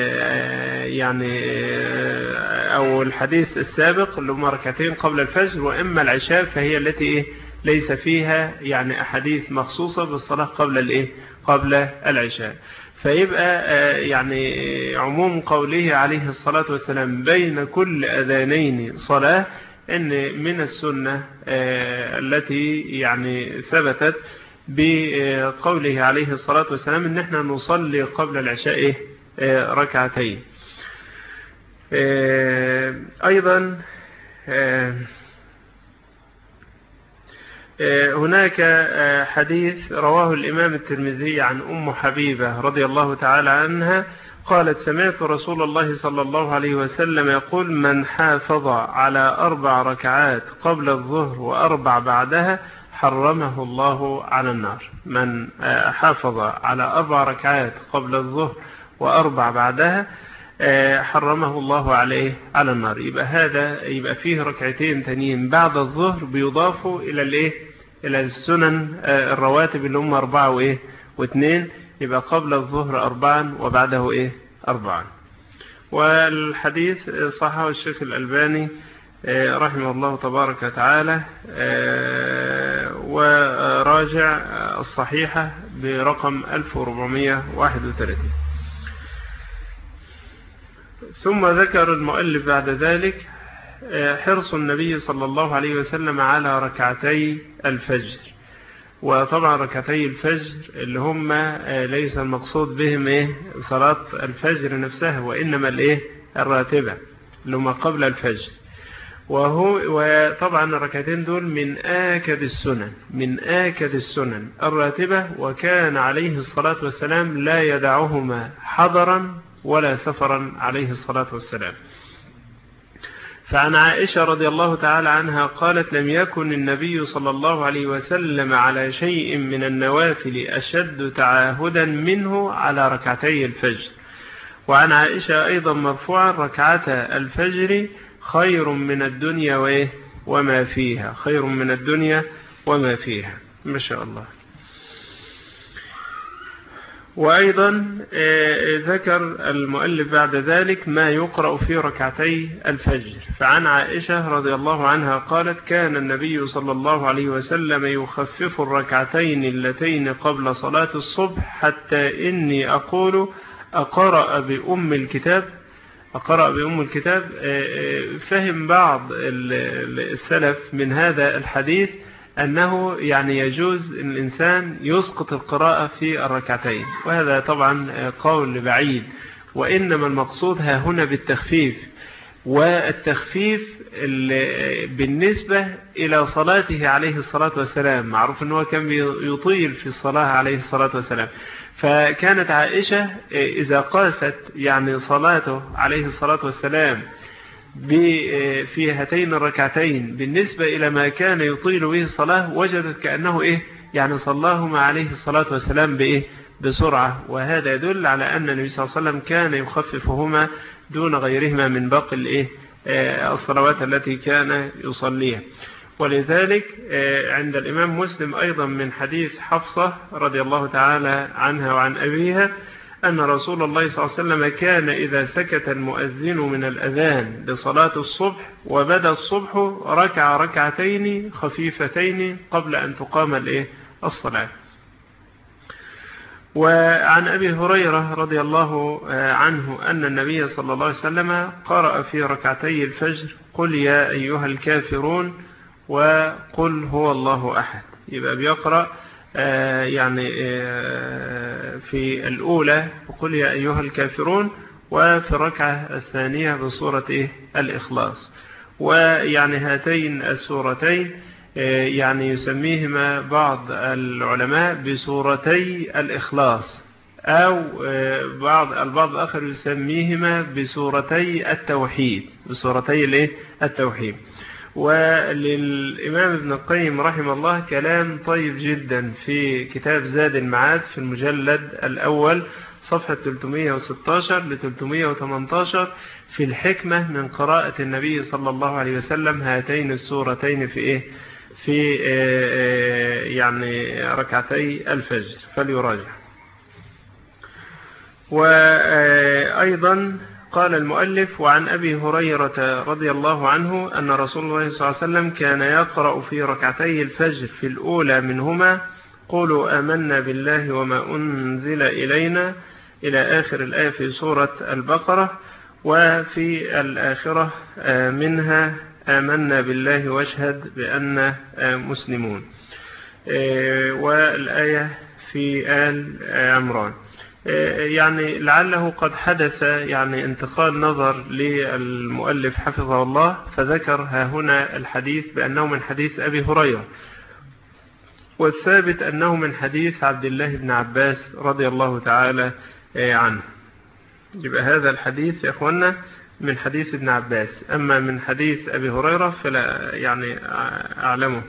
أو الحديث السابق اللي هم ركعتين قبل الفجر. وإما العشاء فهي التي ليس فيها يعني أحاديث مخصوصة بالصلاة قبل العشاء. فيبقى يعني عموم قوله عليه الصلاة والسلام: بين كل أذانين صلاة، إن من السنة التي يعني ثبتت بقوله عليه الصلاة والسلام إن احنا نصلي قبل العشاء ركعتين. أيضا هناك حديث رواه الإمام الترمذي عن أم حبيبة رضي الله تعالى عنها قالت: سمعت رسول الله صلى الله عليه وسلم يقول: من حافظ على 4 ركعات قبل الظهر و4 بعدها حرمه الله على النار. من حافظ على 4 ركعات قبل الظهر و4 بعدها حرمه الله عليه على النار. يبقى فيه ركعتين تانيين بعد الظهر بيضافوا إلى السنن الرواتب اللي هم 4 و2. يبقى قبل الظهر 4 وبعده 4. والحديث صححه الشيخ الألباني رحمه الله تبارك وتعالى، وراجع الصحيحة برقم 1431. ثم ذكر المؤلف بعد ذلك حرص النبي صلى الله عليه وسلم على ركعتي الفجر. وطبعا ركعتي الفجر اللي هم ليس المقصود بهم صلاة الفجر نفسها، وإنما الراتبة اللي هم قبل الفجر. وطبعا الركعتين دول من آكد السنن الراتبة، وكان عليه الصلاة والسلام لا يدعهما حضرا ولا سفرا عليه الصلاة والسلام. فعن عائشة رضي الله تعالى عنها قالت: لم يكن النبي صلى الله عليه وسلم على شيء من النوافل أشد تعاهدا منه على ركعتي الفجر. وعن عائشة أيضا مرفوعا: ركعتا الفجر خير من الدنيا وما فيها. ما شاء الله. وأيضا ذكر المؤلف بعد ذلك ما يقرأ في ركعتي الفجر. فعن عائشة رضي الله عنها قالت: كان النبي صلى الله عليه وسلم يخفف الركعتين اللتين قبل صلاة الصبح حتى إني أقول: أقرأ بأم الكتاب. فهم بعض السلف من هذا الحديث أنه يعني يجوز أن الإنسان يسقط القراءة في الركعتين، وهذا طبعا قول بعيد، وإنما المقصود ها هنا بالتخفيف، والتخفيف بالنسبة إلى صلاته عليه الصلاة والسلام. معروف أنه كان يطيل في الصلاة عليه الصلاة والسلام، فكانت عائشة إذا قاست يعني صلاته عليه الصلاة والسلام في هاتين الركعتين بالنسبة إلى ما كان يطيل به الصلاة، وجدت كأنه يعني صلاهما عليه الصلاة والسلام بسرعة. وهذا يدل على أن النبي صلى الله عليه وسلم كان يخففهما دون غيرهما من باقي الصلوات التي كان يصليها. ولذلك عند الإمام مسلم أيضا من حديث حفصة رضي الله تعالى عنها وعن أبيها أن رسول الله صلى الله عليه وسلم كان إذا سكت المؤذن من الأذان لصلاة الصبح وبدأ الصبح ركع ركعتين خفيفتين قبل أن تقام الصلاة. وعن أبي هريرة رضي الله عنه أن النبي صلى الله عليه وسلم قرأ في ركعتي الفجر قل يا أيها الكافرون وقل هو الله أحد. يبقى بيقرأ يعني في الأولى قل يا أيها الكافرون، وفي الركعة الثانية بسورة الإخلاص. ويعني هاتين السورتين يعني يسميهما بعض العلماء بسورتي الإخلاص، أو البعض الآخر يسميهما بسورتي التوحيد، بسورتي التوحيد. وللإمام ابن القيم رحمه الله كلام طيب جدا في كتاب زاد المعاد في المجلد الأول صفحة 316 ل 318 في الحكمة من قراءة النبي صلى الله عليه وسلم هاتين السورتين في يعني ركعتي الفجر، فليراجع. وأيضا قال المؤلف وعن أبي هريرة رضي الله عنه أن رسول الله صلى الله عليه وسلم كان يقرأ في ركعتي الفجر في الأولى منهما قولوا آمنا بالله وما أنزل إلينا إلى آخر الآية في سورة البقرة، وفي الآخرة منها آمنا بالله واشهد بأننا مسلمون، والآية في آل عمران. يعني لعله قد حدث يعني انتقال نظر للمؤلف حفظه الله، فذكر ها هنا الحديث بأنه من حديث أبي هريرة، والثابت أنه من حديث عبد الله بن عباس رضي الله تعالى عنه. يبقى هذا الحديث يا أخوانا من حديث ابن عباس، أما من حديث أبي هريرة فلا يعني أعلمه.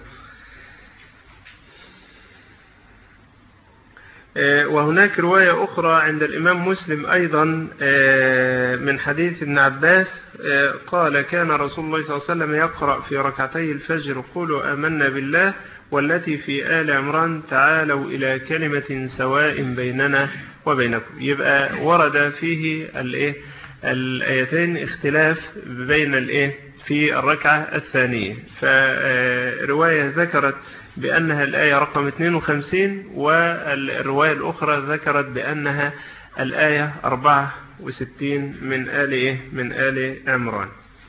وهناك رواية أخرى عند الإمام مسلم أيضا من حديث ابن عباس قال كان رسول الله صلى الله عليه وسلم يقرأ في ركعتي الفجر قولوا آمنا بالله والتي في آل عمران تعالوا إلى كلمة سواء بيننا وبينكم. يبقى ورد فيه الآيتين اختلاف بين في الركعة الثانية، فرواية ذكرت بأنها الآية رقم 52، والرواية الأخرى ذكرت بأنها الآية 64 من آل عمران.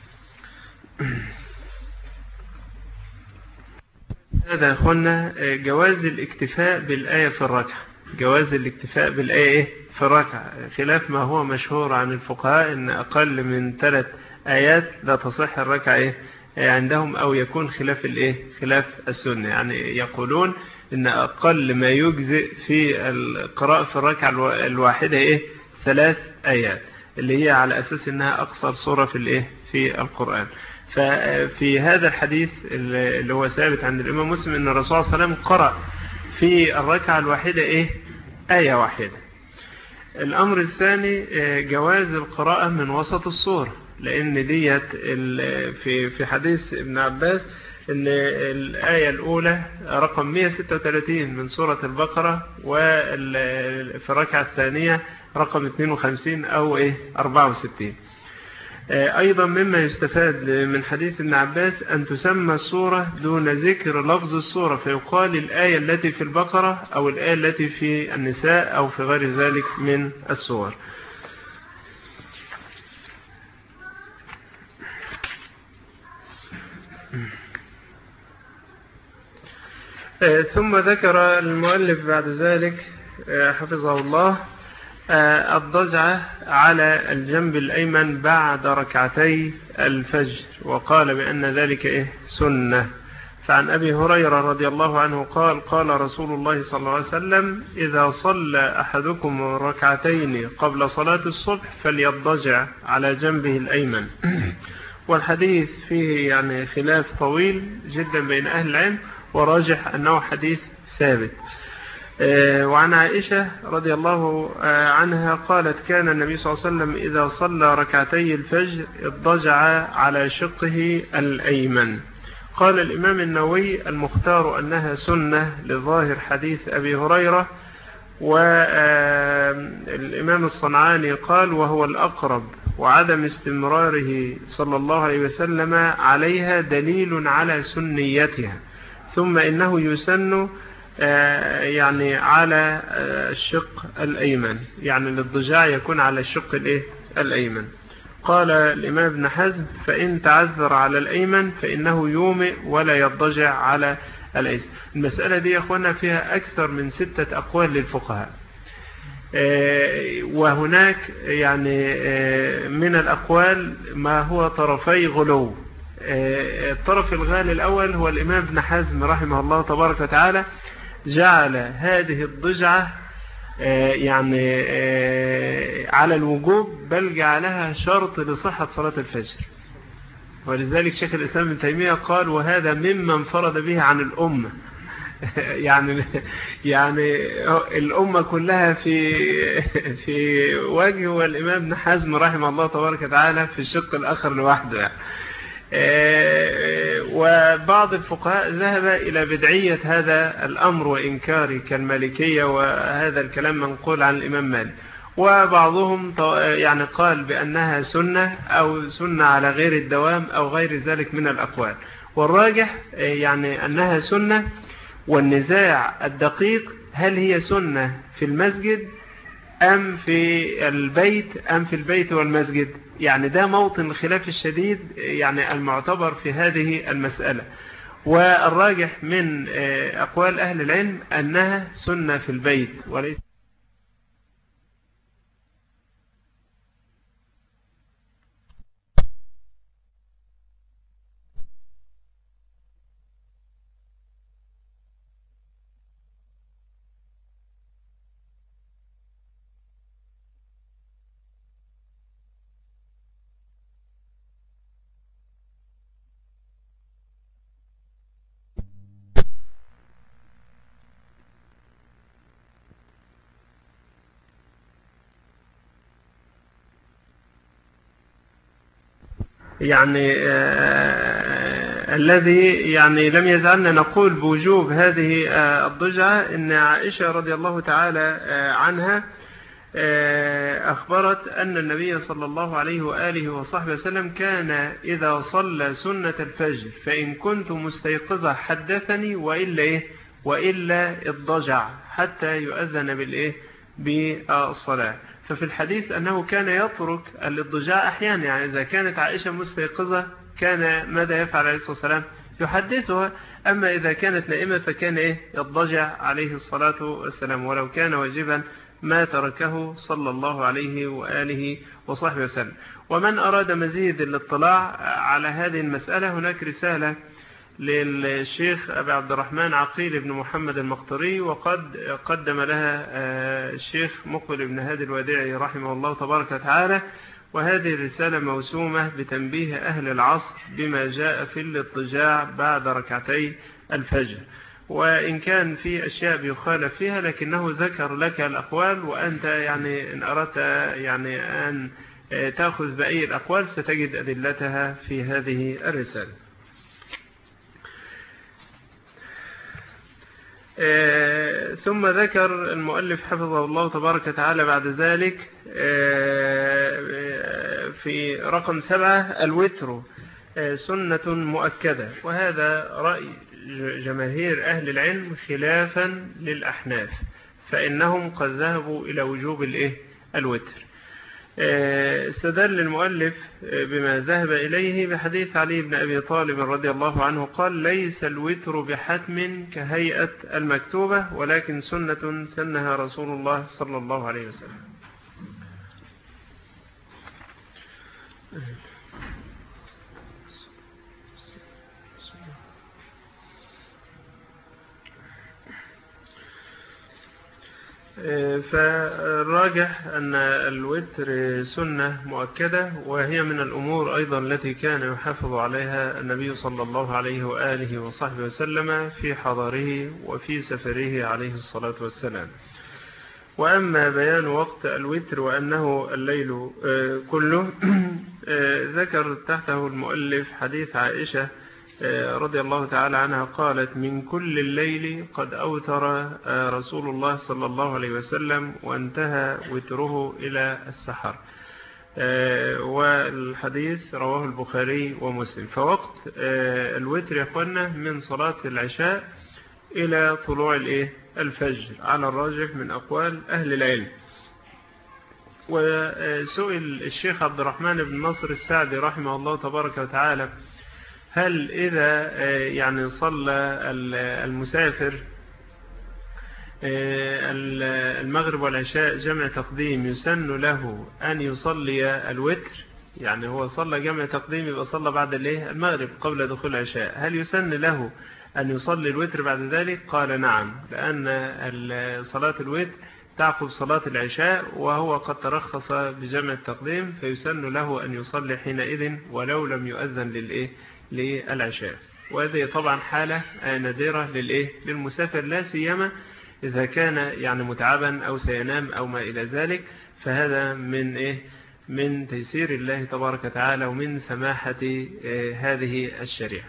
هذا أخونا جواز الاكتفاء بالآية في الركعة، جواز الاكتفاء بالآية في الركعة، خلاف ما هو مشهور عن الفقهاء أن أقل من 3 آيات لا تصح الركعة عندهم، أو يكون خلاف خلاف السنة. يعني يقولون أن أقل ما يجزئ في القراءة في الركعة الواحدة 3 آيات، اللي هي على أساس أنها أقصر سورة في القرآن. ففي هذا الحديث اللي هو ثابت عند الإمام مسلم أن الرسول صلى الله عليه وسلم قرأ في الركعة الواحدة آية واحدة. الأمر الثاني جواز القراءة من وسط السورة، لأن ديت في حديث ابن عباس أن الآية الأولى رقم 136 من سورة البقرة، وفي الركعة الثانية رقم 52 أو 64. أيضا مما يستفاد من حديث ابن عباس أن تسمى السورة دون ذكر لفظ السورة، فيقال الآية التي في البقرة أو الآية التي في النساء أو في غير ذلك من السور. ثم ذكر المؤلف بعد ذلك حفظه الله الضجعة على الجنب الأيمن بعد ركعتي الفجر، وقال بأن ذلك سنة. فعن أبي هريرة رضي الله عنه قال قال رسول الله صلى الله عليه وسلم: إذا صلى أحدكم ركعتين قبل صلاة الصبح فليضجع على جنبه الأيمن. والحديث فيه يعني خلاف طويل جدا بين أهل العلم، وراجح أنه حديث ثابت. وعن عائشة رضي الله عنها قالت: كان النبي صلى الله عليه وسلم إذا صلى ركعتي الفجر اضطجع على شقه الأيمن. قال الإمام النووي: المختار أنها سنة لظاهر حديث أبي هريرة. والإمام الصنعاني قال: وهو الأقرب، وعدم استمراره صلى الله عليه وسلم عليها دليل على سنيتها. ثم إنه يسن يعني على الشق الأيمن، يعني الاضطجاع يكون على الشق الأيمن. قال الإمام ابن حزم: فإن تعذر على الأيمن فإنه يومئ ولا يضجع على الأيسر. المسألة دي يا أخوانا فيها أكثر من 6 أقوال للفقهاء، وهناك يعني من الأقوال ما هو طرفي غلو. الطرف الغالي الأول هو الإمام ابن حزم رحمه الله تبارك وتعالى، جعل هذه الضجعة يعني على الوجوب، بل جعلها شرط لصحة صلاة الفجر. ولذلك شيخ الإسلام ابن تيمية قال: وهذا ممن فرض به عن الأمة. يعني الأمة كلها في وجه، والإمام ابن حزم رحمه الله تبارك وتعالى في الشق الآخر لوحده. وبعض الفقهاء ذهب إلى بدعية هذا الأمر وإنكاره كالمالكية، وهذا الكلام منقول عن الإمام مالك. وبعضهم يعني قال بأنها سنة أو سنة على غير الدوام أو غير ذلك من الأقوال. والراجح يعني أنها سنة، والنزاع الدقيق هل هي سنة في المسجد أم في البيت أم في البيت والمسجد. يعني ده موطن الخلاف الشديد يعني المعتبر في هذه المسألة. والراجح من أقوال أهل العلم أنها سنة في البيت وليس. يعني الذي يعني لم يزعلنا نقول بوجوب هذه الضجعة إن عائشة رضي الله تعالى عنها أخبرت أن النبي صلى الله عليه وآله وصحبه وسلم كان إذا صلى سنة الفجر فإن كنت مستيقظة حدثني وإلا اضطجع حتى يؤذن بالصلاة. ففي الحديث أنه كان يترك الاضطجاع أحيانا، يعني إذا كانت عائشة مستيقظة كان ماذا يفعل عليه الصلاة والسلام؟ يحدثها. أما إذا كانت نائمة فكان يضطجع عليه الصلاة والسلام، ولو كان واجبا ما تركه صلى الله عليه وآله وصحبه وسلم. ومن أراد مزيد الاطلاع على هذه المسألة هناك رسالة للشيخ أبي عبد الرحمن عقيل بن محمد المقطري، وقد قدم لها الشيخ مقبل بن هادي الوديعي رحمه الله تبارك وتعالى. وهذه الرسالة موسومة بتنبيه أهل العصر بما جاء في الاضطجاع بعد ركعتي الفجر، وإن كان في أشياء بيخالف فيها لكنه ذكر لك الأقوال، وأنت يعني إن أردت يعني أن تأخذ بأي الأقوال ستجد أدلتها في هذه الرسالة. ثم ذكر المؤلف حفظه الله تبارك وتعالى بعد ذلك في رقم 7: الوتر سنة مؤكدة. وهذا رأي جماهير أهل العلم خلافا للأحناف، فإنهم قد ذهبوا إلى وجوب الوتر. استدل المؤلف بما ذهب إليه بحديث علي بن أبي طالب رضي الله عنه قال: ليس الوتر بحتم كهيئة المكتوبة، ولكن سنة سنها رسول الله صلى الله عليه وسلم. فالراجح أن الوتر سنة مؤكدة، وهي من الأمور أيضا التي كان يحافظ عليها النبي صلى الله عليه وآله وصحبه وسلم في حضره وفي سفره عليه الصلاة والسلام. وأما بيان وقت الوتر وأنه الليل كله ذكر تحته المؤلف حديث عائشة رضي الله تعالى عنها قالت: من كل الليل قد أوتر رسول الله صلى الله عليه وسلم وانتهى وتره إلى السحر. والحديث رواه البخاري ومسلم. فوقت الوتر يا أخوانا من صلاة العشاء إلى طلوع الفجر على الراجح من أقوال أهل العلم. وسئل الشيخ عبد الرحمن بن ناصر السعدي رحمه الله تبارك وتعالى: هل إذا يعني صلى المسافر المغرب والعشاء جمع تقديم يسن له أن يصلي الوتر؟ يعني هو صلى جمع تقديم يبقى صلى بعد المغرب قبل دخول العشاء، هل يسن له أن يصلي الوتر بعد ذلك؟ قال: نعم، لأن صلاة الوتر تعقب صلاة العشاء، وهو قد ترخص بجمع التقديم، فيسن له أن يصلي حينئذ ولو لم يؤذن للعشاء. وهذه طبعا حالة نادرة للمسافر، لا سيما إذا كان يعني متعبا أو سينام أو ما إلى ذلك، فهذا من تيسير الله تبارك وتعالى ومن سماحة هذه الشريعة.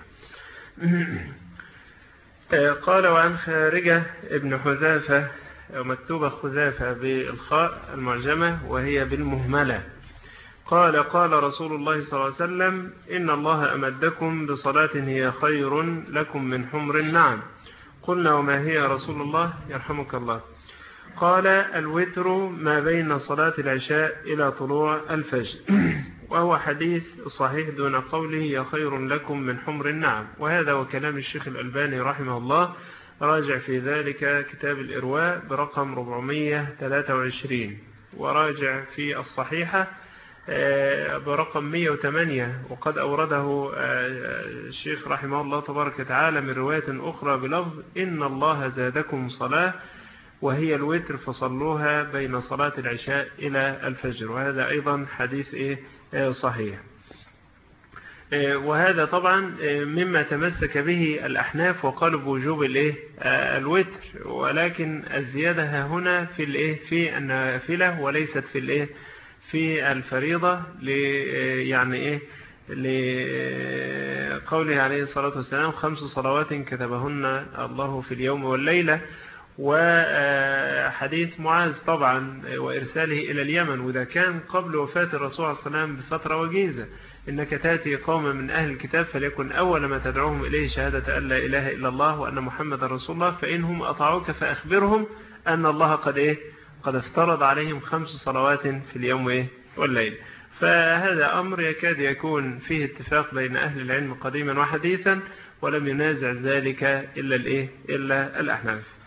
قال: وعن خارجة ابن حذافة، مكتوبة خذافة بالخاء المعجمة وهي بالمهملة، قال: قال رسول الله صلى الله عليه وسلم: إن الله أمدكم بصلاة هي خير لكم من حمر النعم. قلنا: وما هي يا رسول الله؟ يرحمك الله. قال: الوتر ما بين صلاة العشاء إلى طلوع الفجر. وهو حديث صحيح دون قوله هي خير لكم من حمر النعم. وهذا وكلام الشيخ الألباني رحمه الله، راجع في ذلك كتاب الإرواء برقم 423، وراجع في الصحيحة برقم 108. وقد أورده الشيخ رحمه الله تبارك وتعالى من رواية أخرى بلفظ: إن الله زادكم صلاة وهي الوتر فصلوها بين صلاة العشاء إلى الفجر. وهذا أيضا حديث صحيح. وهذا طبعا مما تمسك به الأحناف وقالوا بوجوب الوتر، ولكن الزيادة هنا في النافلة وليست في الفريضة، يعني لقوله عليه الصلاة والسلام: 5 صلوات كتبهن الله في اليوم والليلة. وحديث معاذ طبعا وإرساله إلى اليمن، وذا كان قبل وفاة الرسول صلى الله عليه وسلم بفترة وجيزة: إنك تأتي قوما من أهل الكتاب فليكن أول ما تدعوهم إليه شهادة أن لا إله إلا الله وأن محمد رسول الله، فإنهم أطاعوك فأخبرهم أن الله قد افترض عليهم 5 صلوات في اليوم والليل. فهذا أمر يكاد يكون فيه اتفاق بين أهل العلم قديما وحديثا، ولم ينازع ذلك إلا الأحناف.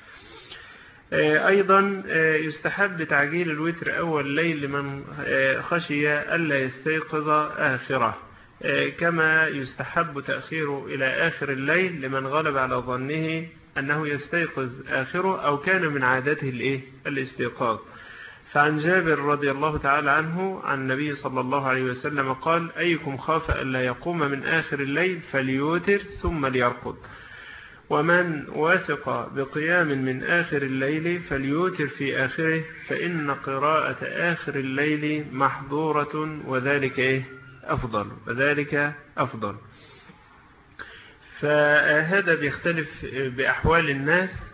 أيضا يستحب تعجيل الوتر أول الليل لمن خشي ألا يستيقظ آخره، كما يستحب تأخيره إلى آخر الليل لمن غلب على ظنه أنه يستيقظ آخره أو كان من عادته الاستيقاظ. فعن جابر رضي الله تعالى عنه عن النبي صلى الله عليه وسلم قال: أيكم خاف ألا يقوم من آخر الليل فليوتر ثم ليرقد، ومن واثق بقيام من آخر الليل فليوتر في آخره، فإن قراءة آخر الليل محظورة وذلك أفضل. فهذا بيختلف بأحوال الناس،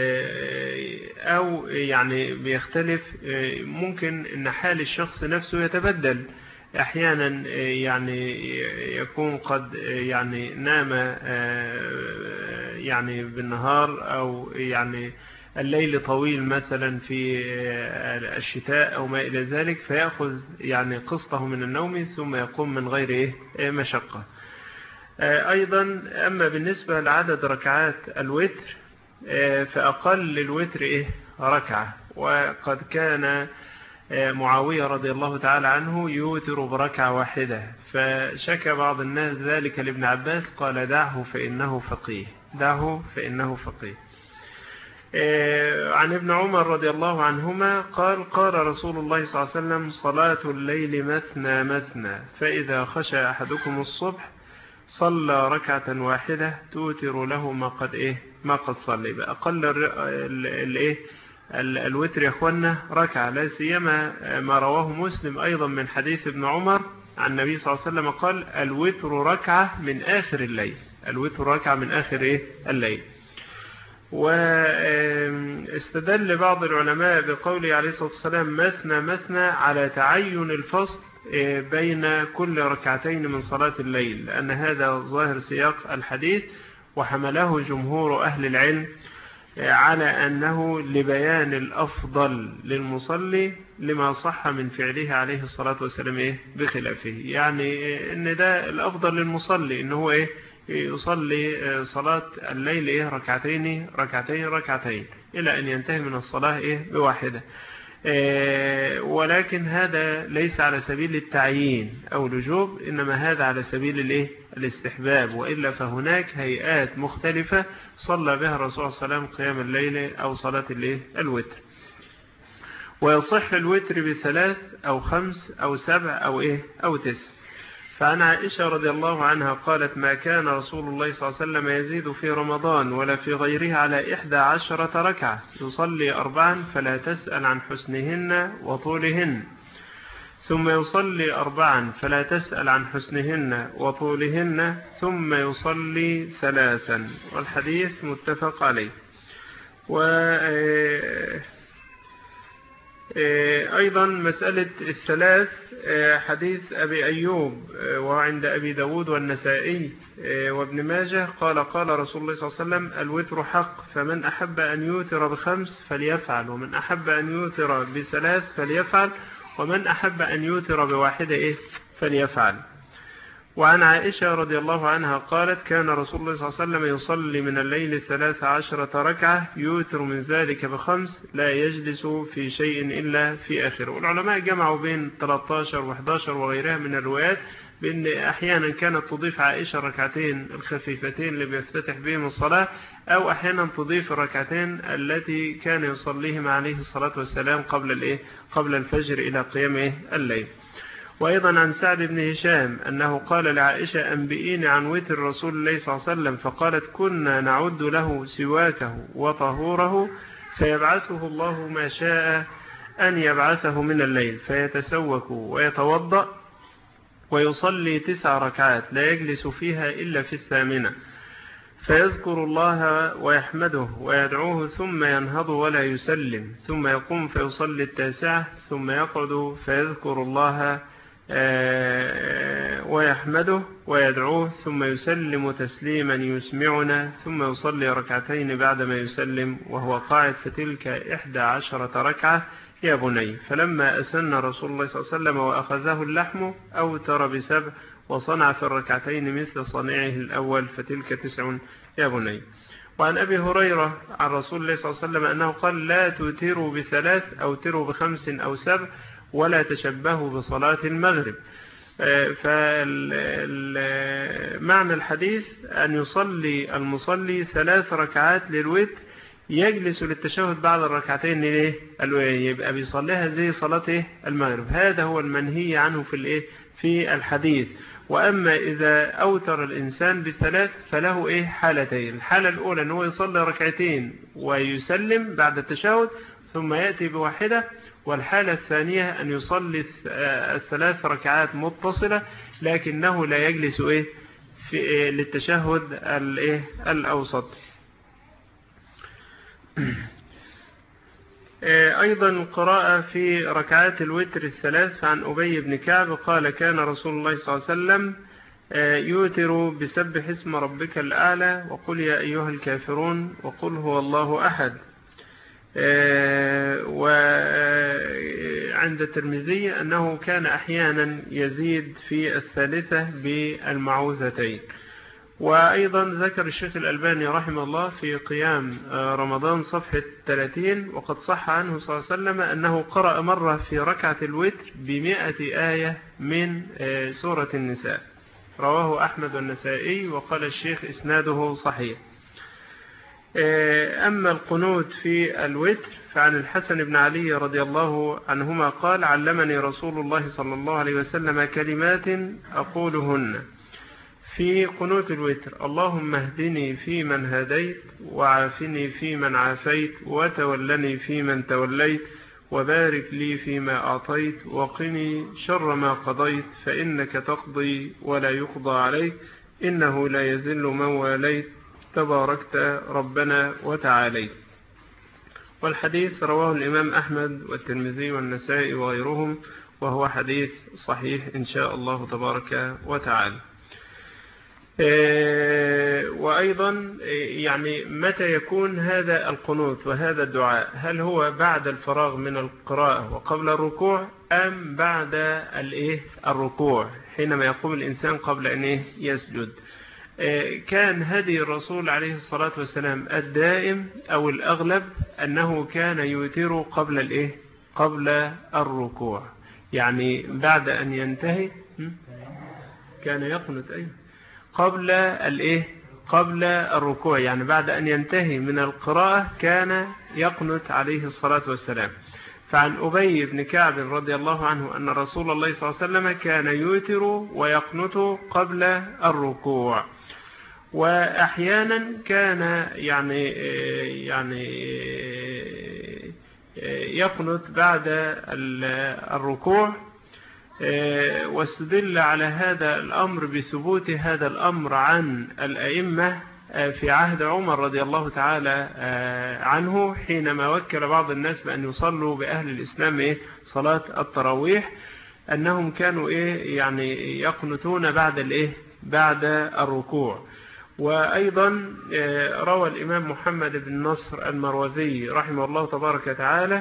أو يعني بيختلف، ممكن أن حال الشخص نفسه يتبدل أحيانا، يعني يكون قد يعني نام يعني بالنهار، أو يعني الليل طويل مثلا في الشتاء أو ما إلى ذلك، فيأخذ يعني قسطه من النوم ثم يقوم من غير مشقة. أيضا أما بالنسبة لعدد ركعات الوتر، فأقل الوتر ركعة، وقد كان معاوية رضي الله تعالى عنه يوتر بركعة واحدة، فشكى بعض الناس ذلك لابن عباس، قال: دعه فإنه فقيه. عن ابن عمر رضي الله عنهما قال رسول الله صلى الله عليه وسلم: صلاة الليل مثنى مثنى، فإذا خشى أحدكم الصبح صلى ركعة واحدة توتر له ما قد صلى. يبقى أقل الوتر يا أخوانا ركعة، لا سيما ما رواه مسلم أيضا من حديث ابن عمر عن النبي صلى الله عليه وسلم قال: الوتر ركعة من آخر الليل. الوتر ركعة من آخر الليل. واستدل بعض العلماء بقوله عليه الصلاة والسلام مثنى مثنى على تعين الفصل بين كل ركعتين من صلاة الليل، لأن هذا ظاهر سياق الحديث، وحمله جمهور أهل العلم على أنه لبيان الأفضل للمصلي لما صح من فعله عليه الصلاة والسلام بخلافه. يعني أن ده الأفضل للمصلي أنه يصلي صلاة الليل ركعتين إلى أن ينتهي من الصلاة بواحدة. ولكن هذا ليس على سبيل التعيين أو الوجوب، إنما هذا على سبيل الاستحباب، وإلا فهناك هيئات مختلفة صلى بها الرسول صلى الله عليه وسلم قيام الليل أو صلاة الوتر. ويصح الوتر ب3 أو 5 أو 7 أو 9. فعن عائشة رضي الله عنها قالت: ما كان رسول الله صلى الله عليه وسلم يزيد في رمضان ولا في غيره على 11 ركعة، يصلي 4 فلا تسأل عن حسنهن وطولهن، ثم يصلي 4 فلا تسأل عن حسنهن وطولهن، ثم يصلي 3. والحديث متفق عليه. أيضا مسألة 3 حديث أبي أيوب وعند أبي داود والنسائي وابن ماجه قال رسول الله صلى الله عليه وسلم: الوتر حق، فمن أحب أن يوتر ب5 فليفعل، ومن أحب أن يوتر ب3 فليفعل، ومن أحب أن يوتر بواحدة فليفعل. وعن عائشة رضي الله عنها قالت: كان رسول الله صلى الله عليه وسلم يصلي من الليل 13 ركعة، يوتر من ذلك ب5، لا يجلس في شيء إلا في آخره. والعلماء جمعوا بين 13 و11 وغيرها من الروايات، بأن أحيانا كانت تضيف عائشة ركعتين الخفيفتين اللي بيفتتح بهم الصلاة، أو أحيانا تضيف الركعتين التي كان يصليهم عليه الصلاة والسلام قبل الفجر إلى قيام الليل. وأيضا عن سعد بن هشام أنه قال لعائشة: أنبئيني عن وتر رسول الله صلى الله عليه وسلم، فقالت: كنا نعد له سواكه وطهوره، فيبعثه الله ما شاء أن يبعثه من الليل، فيتسوك ويتوضأ ويصلي 9 ركعات لا يجلس فيها إلا في 8، فيذكر الله ويحمده ويدعوه، ثم ينهض ولا يسلم، ثم يقوم فيصلي 9، ثم يقعد فيذكر الله ويحمده ويدعوه، ثم يسلم تسليما يسمعنا، ثم يصلي 2 بعدما يسلم وهو قاعد، فتلك 11 ركعة يا بني. فلما أسن رسول الله صلى الله عليه وسلم وأخذه اللحم أوتر ب7، وصنع في 2 مثل صنيعه الأول، فتلك 9 يا بني. وعن أبي هريرة عن رسول الله صلى الله عليه وسلم أنه قال: لا توتروا ب3 أو تروا ب5 أو 7، ولا تشبهوا بصلاة المغرب. فمعنى الحديث أن يصلي المصلي 3 ركعات للوتر، يجلس للتشهد بعد الركعتين يبقى بيصليها زي صلاة المغرب. هذا هو المنهي عنه في الحديث. وأما إذا أوتر الإنسان ب3 فله حالتين: الحالة الأولى أنه يصلي 2 ويسلم بعد التشهد ثم يأتي بواحدة، والحالة الثانية أن يصلي 3 ركعات متصلة لكنه لا يجلس في للتشهد الأوسط. أيضا قراءة في ركعات الوتر 3 عن أبي بن كعب قال: كان رسول الله صلى الله عليه وسلم يوتر بسبح اسم ربك الأعلى، وقل يا أيها الكافرون، وقل هو الله أحد. وعند الترمذي أنه كان أحيانا يزيد في 3 بالمعوذتين. وأيضا ذكر الشيخ الألباني رحمه الله في قيام رمضان صفحة 30، وقد صح عنه صلى الله عليه وسلم أنه قرأ مرة في ركعة الوتر ب100 آية من سورة النساء. رواه أحمد والنسائي، وقال الشيخ إسناده صحيح. أما القنوت في الوتر فعن الحسن بن علي رضي الله عنهما قال علمني رسول الله صلى الله عليه وسلم كلمات أقولهن في قنوت الوتر: اللهم اهدني فيمن هديت، وعافني فيمن عافيت، وتولني فيمن توليت، وبارك لي فيما أعطيت، وقني شر ما قضيت، فإنك تقضي ولا يقضى عليك، إنه لا يذل من واليت، تباركت ربنا وتعاليت. والحديث رواه الإمام أحمد والترمذي والنسائي وغيرهم، وهو حديث صحيح إن شاء الله تبارك وتعالى. وأيضا يعني متى يكون هذا القنوت وهذا الدعاء؟ هل هو بعد الفراغ من القراءة وقبل الركوع، أم بعد الركوع حينما يقوم الإنسان قبل أن يسجد؟ كان هدي الرسول عليه الصلاة والسلام الدائم أو الأغلب أنه كان يوتر قبل الركوع، يعني بعد أن ينتهي كان يقنت قبل الركوع، يعني بعد أن ينتهي من القراءة كان يقنت عليه الصلاة والسلام. فعن أبي بن كعب رضي الله عنه أن رسول الله صلى الله عليه وسلم كان يوتر ويقنت قبل الركوع، وأحيانا كان يعني يقنت بعد الركوع. واستدل على هذا الأمر بثبوت هذا الأمر عن الأئمة في عهد عمر رضي الله تعالى عنه، حينما وكل بعض الناس بأن يصلوا بأهل الإسلام صلاة التراويح، أنهم كانوا يعني يقنتون بعد الركوع. وأيضا روى الإمام محمد بن نصر المروزي رحمه الله تبارك وتعالى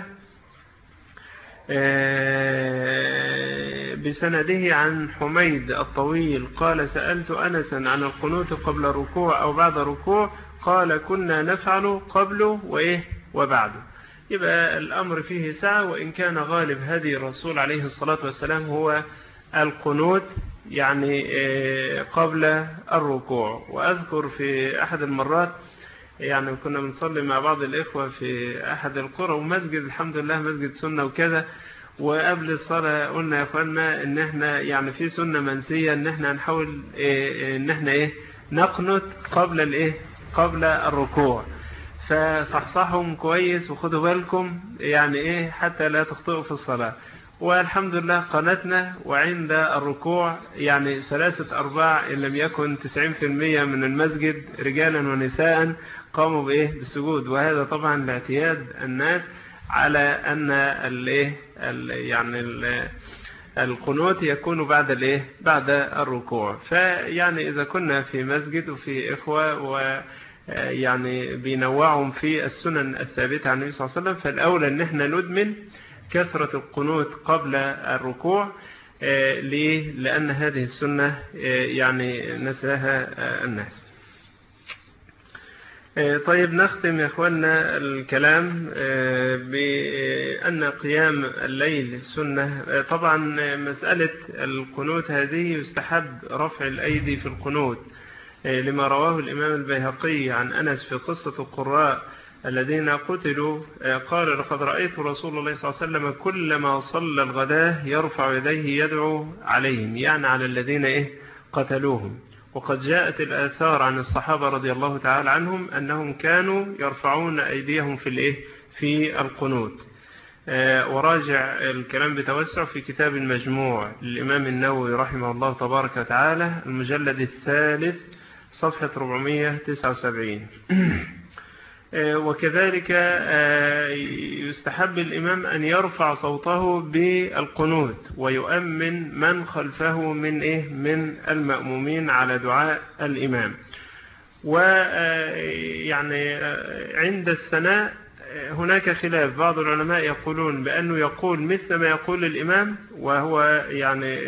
بسنده عن حميد الطويل قال: سألت أنسا عن القنوت قبل الركوع أو بعد الركوع، قال: كنا نفعل قبله وبعده. يبقى الأمر فيه سعة، وإن كان غالب هدي الرسول عليه الصلاة والسلام هو القنوت يعني قبل الركوع. وأذكر في أحد المرات يعني كنا بنصلي مع بعض الإخوة في أحد القرى، ومسجد الحمد لله مسجد سنة وكذا، وقبل الصلاة قلنا يا أخوانا إن احنا يعني في سنة منسية إن احنا نحاول إن احنا نقنت قبل الركوع. فصحصحهم كويس وخدوا بالكم يعني حتى لا تخطئوا في الصلاة. والحمد لله قنتنا، وعند الركوع يعني 3/4 إن لم يكن 90% من المسجد رجالا ونساء قاموا بالسجود. وهذا طبعا لاعتياد الناس على أن يعني القنوت يكون بعد الركوع. فيعني إذا كنا في مسجد وفي إخوة ويعني بينوعهم في السنن الثابتة عن النبي صلى الله عليه وسلم، فالأولى أن احنا ندمن كثرة القنوت قبل الركوع. ليه؟ لأن هذه السنة يعني نساها الناس. طيب نختم يا أخوانا الكلام بأن قيام الليل سنة. طبعا مسألة القنوت هذه يستحب رفع الأيدي في القنوت، لما رواه الإمام البيهقي عن أنس في قصة القراء الذين قتلوا قال: لقد رأيت رسول الله صلى الله عليه وسلم كلما صلى الغداة يرفع يديه يدعو عليهم، يعني على الذين قتلوهم. وقد جاءت الآثار عن الصحابة رضي الله تعالى عنهم أنهم كانوا يرفعون أيديهم في القنوت. وراجع الكلام بتوسع في كتاب المجموع للإمام النووي رحمه الله تبارك وتعالى، المجلد 3 صفحة 479. وكذلك يستحب الإمام أن يرفع صوته بالقنوت ويؤمن من خلفه من المأمومين على دعاء الإمام. ويعني عند الثناء هناك خلاف، بعض العلماء يقولون بأنه يقول مثل ما يقول الإمام، وهو يعني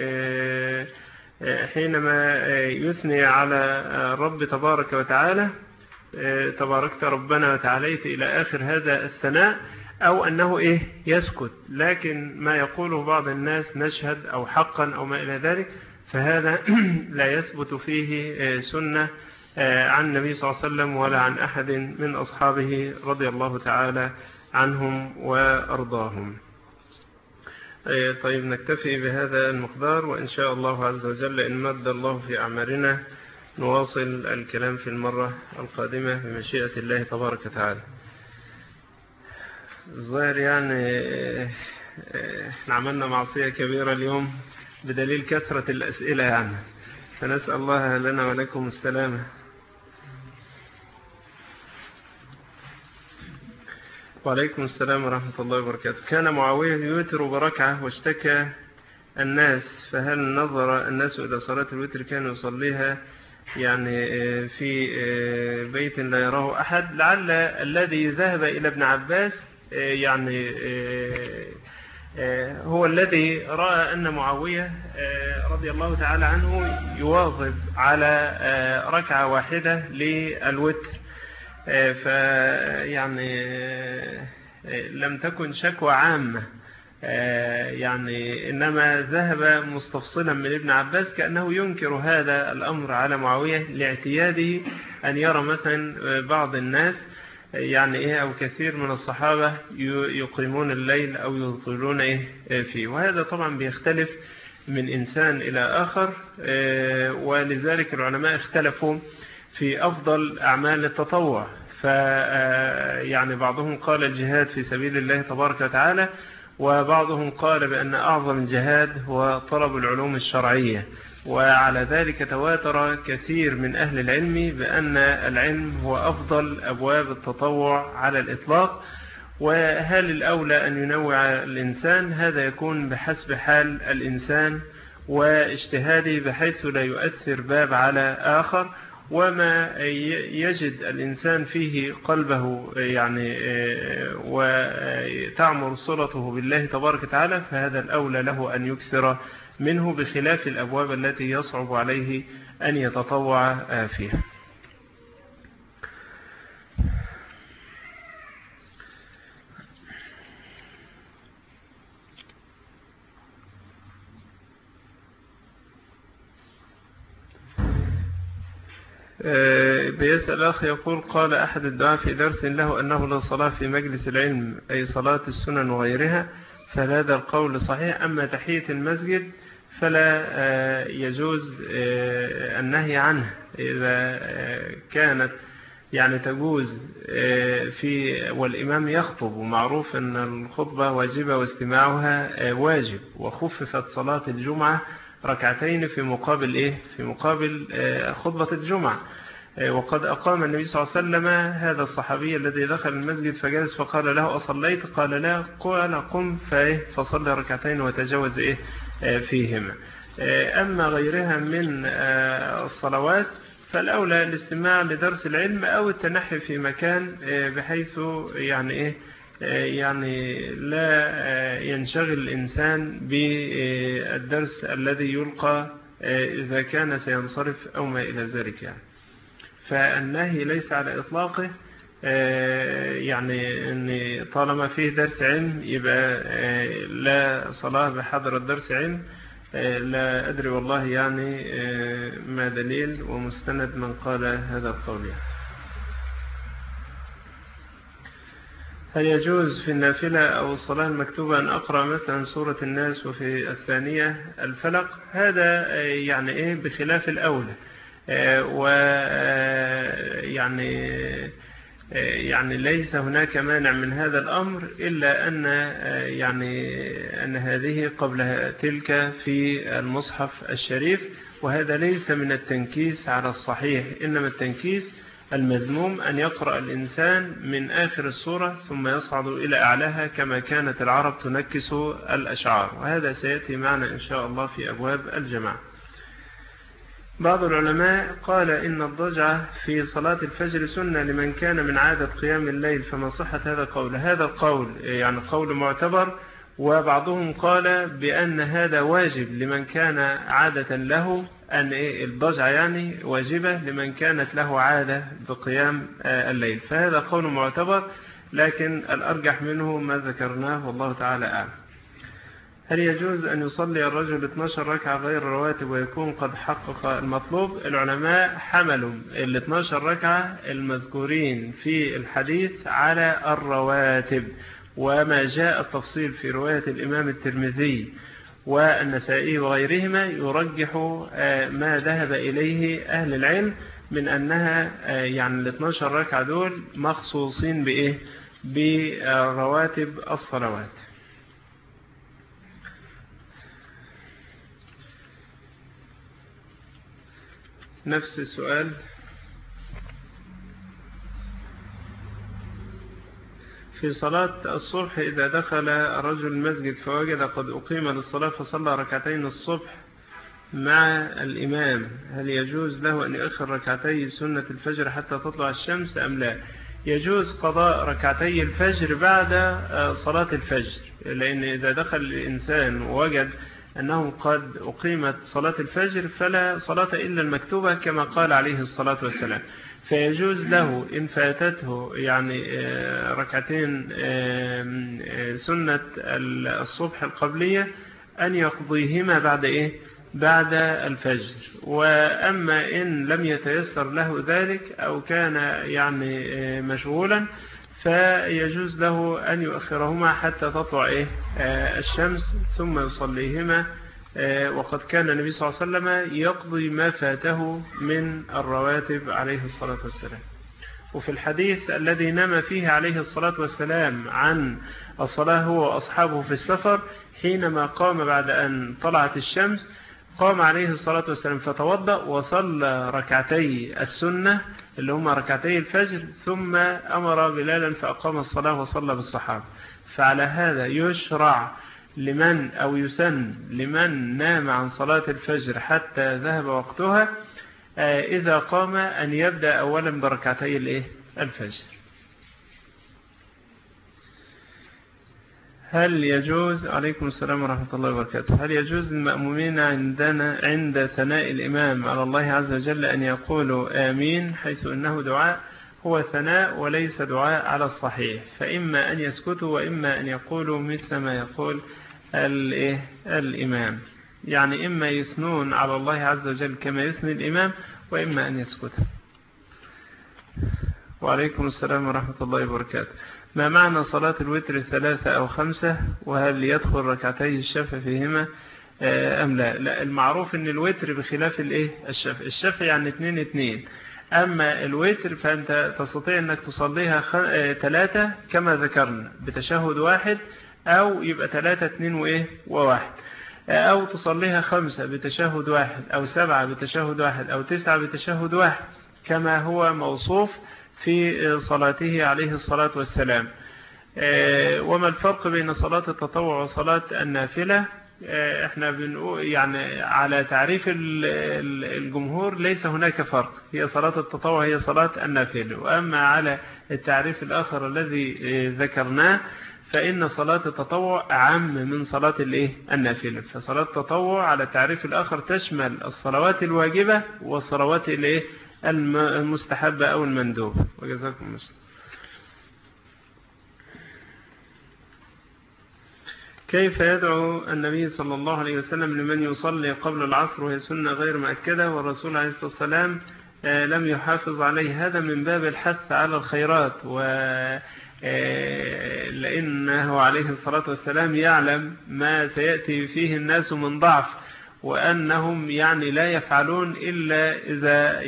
حينما يثني على الرب تبارك وتعالى: تباركت ربنا وتعاليت إلى آخر هذا الثناء، أو أنه يسكت. لكن ما يقوله بعض الناس نشهد أو حقا أو ما إلى ذلك، فهذا لا يثبت فيه سنة عن النبي صلى الله عليه وسلم ولا عن أحد من أصحابه رضي الله تعالى عنهم وأرضاهم. طيب نكتفي بهذا المقدار، وإن شاء الله عز وجل إن مد الله في أعمارنا نواصل الكلام في المرة القادمة بمشيئة الله تبارك وتعالى. الظاهر يعني احنا عملنا معصية كبيرة اليوم بدليل كثرة الأسئلة يعني، فنسأل الله لنا ولكم السلامة. وعليكم السلام ورحمة الله وبركاته. كان معاوية يوتر بركعة واشتكى الناس، فهل نظر الناس إلى صلاة الوتر كان يصليها يعني في بيت لا يراه أحد؟ لعل الذي ذهب إلى ابن عباس يعني هو الذي رأى أن معاوية رضي الله تعالى عنه يواظب على ركعة واحدة للوتر، فيعني لم تكن شكوى عامة يعني، إنما ذهب مستفصلا من ابن عباس كأنه ينكر هذا الأمر على معاوية لاعتياده أن يرى مثلا بعض الناس يعني أو كثير من الصحابة يقيمون الليل أو يطيلون فيه، وهذا طبعا بيختلف من إنسان إلى آخر، ولذلك العلماء اختلفوا في أفضل أعمال التطوع، فيعني بعضهم قال الجهاد في سبيل الله تبارك وتعالى، وبعضهم قال بأن أعظم الجهاد هو طلب العلوم الشرعية، وعلى ذلك تواتر كثير من أهل العلم بأن العلم هو أفضل أبواب التطوع على الإطلاق. وهل الأولى أن ينوع الإنسان؟ هذا يكون بحسب حال الإنسان واجتهاده بحيث لا يؤثر باب على آخر، وما يجد الإنسان فيه قلبه يعني وتعمر صلته بالله تبارك وتعالى فهذا الأولى له أن يكثر منه، بخلاف الأبواب التي يصعب عليه أن يتطوع فيها. بيسأل أخ يقول: قال أحد الدعاة في درس له أنه لا صلاة في مجلس العلم أي صلاة السنن وغيرها، فهذا القول صحيح، أما تحية المسجد فلا يجوز النهي عنه إذا كانت يعني تجوز والإمام يخطب، ومعروف أن الخطبة واجبة واستماعها واجب، وخففت صلاة الجمعة ركعتين في مقابل خطبة الجمعة. وقد أقام النبي صلى الله عليه وسلم هذا الصحابي الذي دخل المسجد فجلس فقال له: أصليت؟ قال: لا. قال: قم فصلى ركعتين وتجاوز فيهما. أما غيرها من الصلوات فالأولى الاستماع لدرس العلم أو التنحي في مكان بحيث يعني لا ينشغل الإنسان بالدرس الذي يلقى إذا كان سينصرف أو ما إلى ذلك يعني. فالنهي ليس على إطلاقه، يعني أن طالما فيه درس علم يبقى لا صلاة بحضر الدرس علم. لا أدري والله يعني ما دليل ومستند من قال هذا القول يعني. هل يجوز في النافلة أو الصلاة المكتوبة أن أقرأ مثلا سورة الناس وفي الثانية الفلق؟ هذا يعني بخلاف الأولى، يعني ليس هناك مانع من هذا الأمر، إلا أن هذه قبل تلك في المصحف الشريف، وهذا ليس من التنكيس على الصحيح، إنما التنكيس المذموم أن يقرأ الإنسان من آخر السورة ثم يصعد إلى أعلاها كما كانت العرب تنكس الأشعار، وهذا سيأتي معنا إن شاء الله في أبواب الجماعة. بعض العلماء قال إن الضجعة في صلاة الفجر سنة لمن كان من عادة قيام الليل، فما صحة هذا القول؟ هذا القول يعني قول معتبر، وبعضهم قال بأن هذا واجب لمن كان عادة له، أن الضجعة يعني واجبة لمن كانت له عادة بقيام الليل، فهذا قول معتبر، لكن الأرجح منه ما ذكرناه والله تعالى أعلم. هل يجوز أن يصلي الرجل 12 ركعة غير الرواتب ويكون قد حقق المطلوب؟ العلماء حملوا ال 12 ركعة المذكورين في الحديث على الرواتب، وما جاء التفصيل في رواية الإمام الترمذي والنسائي وغيرهما يرجح ما ذهب إليه أهل العلم من أنها يعني ال 12 ركعة دول مخصوصين بإيه؟ برواتب الصلوات. نفس السؤال في صلاة الصبح، إذا دخل الرجل المسجد فوجد قد أقيم للصلاة فصلى ركعتين الصبح مع الإمام، هل يجوز له أن يؤخر ركعتي سنة الفجر حتى تطلع الشمس أم لا؟ يجوز قضاء ركعتي الفجر بعد صلاة الفجر، لأن إذا دخل الإنسان ووجد أنه قد أقيمت صلاة الفجر فلا صلاة إلا المكتوبة كما قال عليه الصلاة والسلام، فيجوز له إن فاتته يعني ركعتين سنة الصبح القبلية أن يقضيهما بعد إيه؟ بعد الفجر. وأما إن لم يتيسر له ذلك أو كان يعني مشغولا فيجوز له أن يؤخرهما حتى تطلع إيه؟ الشمس ثم يصليهما، وقد كان النبي صلى الله عليه وسلم يقضي ما فاته من الرواتب عليه الصلاة والسلام. وفي الحديث الذي نام فيه عليه الصلاة والسلام عن الصلاة هو وأصحابه في السفر، حينما قام بعد أن طلعت الشمس قام عليه الصلاة والسلام فتوضأ وصلى ركعتي السنة اللي هما ركعتي الفجر، ثم أمر بلالا فأقام الصلاة وصلى بالصحابة. فعلى هذا يشرع لمن أو يسن لمن نام عن صلاة الفجر حتى ذهب وقتها إذا قام أن يبدأ أولا بركعتي الفجر. هل يجوز عليكم السلام ورحمة الله وبركاته هل يجوز للمأمومين عند ثناء الإمام على الله عز وجل أن يقولوا آمين، حيث أنه دعاء هو ثناء وليس دعاء على الصحيح، فإما أن يسكتوا وإما أن يقولوا مثل ما يقول الإمام، يعني إما يثنون على الله عز وجل كما يثني الإمام وإما أن يسكتوا. وعليكم السلام ورحمة الله وبركاته. ما معنى صلاة الوتر 3 أو 5، وهل يدخل ركعتي الشفع فيهما أم لا؟ لا، المعروف أن الوتر بخلاف الشفع. الشفع يعني 2-2، أما الوتر فأنت تستطيع أنك تصليها 3 كما ذكرنا بتشهد واحد، أو يبقى 3-2 و1، أو تصليها 5 بتشهد واحد، أو 7 بتشهد واحد، أو 9 بتشهد واحد كما هو موصوف في صلاته عليه الصلاة والسلام. وما الفرق بين صلاة التطوع وصلاة النافلة؟ احنا بنقول يعني على تعريف الجمهور ليس هناك فرق، هي صلاة التطوع هي صلاة النافلة. وأما على التعريف الآخر الذي ذكرناه فإن صلاة التطوع أعم من صلاة النافلة، فصلاة التطوع على التعريف الآخر تشمل الصلوات الواجبة والصلوات المستحبة أو المندوبة. وجزاكم الله. كيف يدعو النبي صلى الله عليه وسلم لمن يصلي قبل العصر وهي سنة غير مؤكدة والرسول عليه الصلاة والسلام لم يحافظ عليه؟ هذا من باب الحث على الخيرات، لأنه عليه الصلاة والسلام يعلم ما سيأتي فيه الناس من ضعف، وأنهم يعني لا يفعلون إلا إذا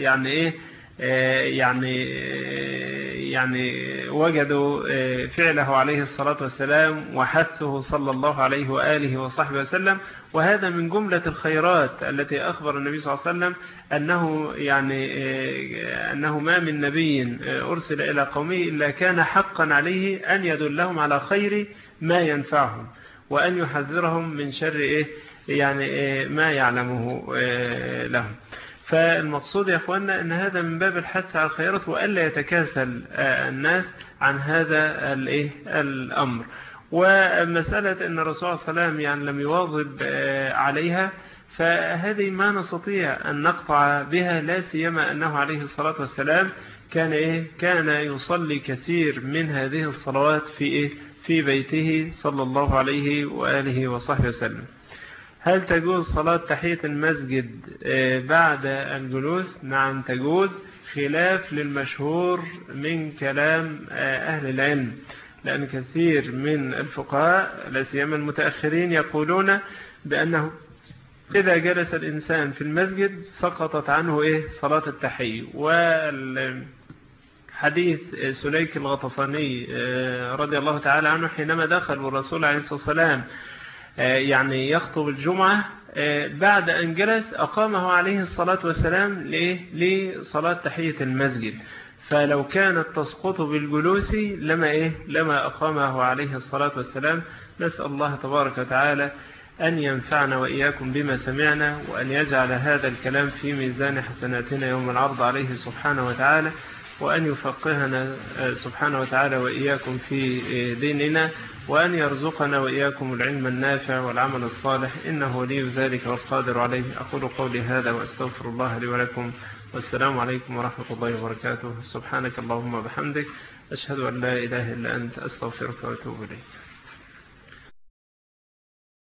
يعني وجدوا فعله عليه الصلاة والسلام وحثه صلى الله عليه وآله وصحبه وسلم. وهذا من جملة الخيرات التي أخبر النبي صلى الله عليه وسلم أنه ما من نبي أرسل إلى قومه إلا كان حقا عليه أن يدلهم على خير ما ينفعهم وأن يحذرهم من شر ما يعلمه لهم. فالمقصود يا أخوانا أن هذا من باب الحث على الخيرات وألا يتكاسل الناس عن هذا الأمر. ومسألة أن الرسول صلى الله عليه وسلم يعني لم يواظب عليها فهذه ما نستطيع أن نقطع بها، لا سيما أنه عليه الصلاة والسلام كان يصلي كثير من هذه الصلوات في بيته صلى الله عليه وآله وصحبه وسلم. هل تجوز صلاة تحية المسجد بعد الجلوس؟ نعم تجوز، خلاف للمشهور من كلام أهل العلم، لأن كثير من الفقهاء لا سيما المتأخرين يقولون بأنه إذا جلس الإنسان في المسجد سقطت عنه صلاة التحية. حديث سليك الغطفاني رضي الله تعالى عنه حينما دخل الرسول عليه الصلاة والسلام يعني يخطب الجمعة، بعد أن جلس أقامه عليه الصلاة والسلام لصلاة تحية المسجد، فلو كانت تسقط بالجلوس لما أقامه عليه الصلاة والسلام. نسأل الله تبارك وتعالى أن ينفعنا وإياكم بما سمعنا، وأن يجعل هذا الكلام في ميزان حسناتنا يوم العرض عليه سبحانه وتعالى، وأن يفقهنا سبحانه وتعالى وإياكم في ديننا، وأن يرزقنا وإياكم العلم النافع والعمل الصالح، إنه ولي ذلك والقادر عليه. أقول قولي هذا وأستغفر الله لي ولكم، والسلام عليكم ورحمة الله وبركاته. سبحانك اللهم وبحمدك، أشهد أن لا إله إلا أنت، أستغفرك وأتوب إليك.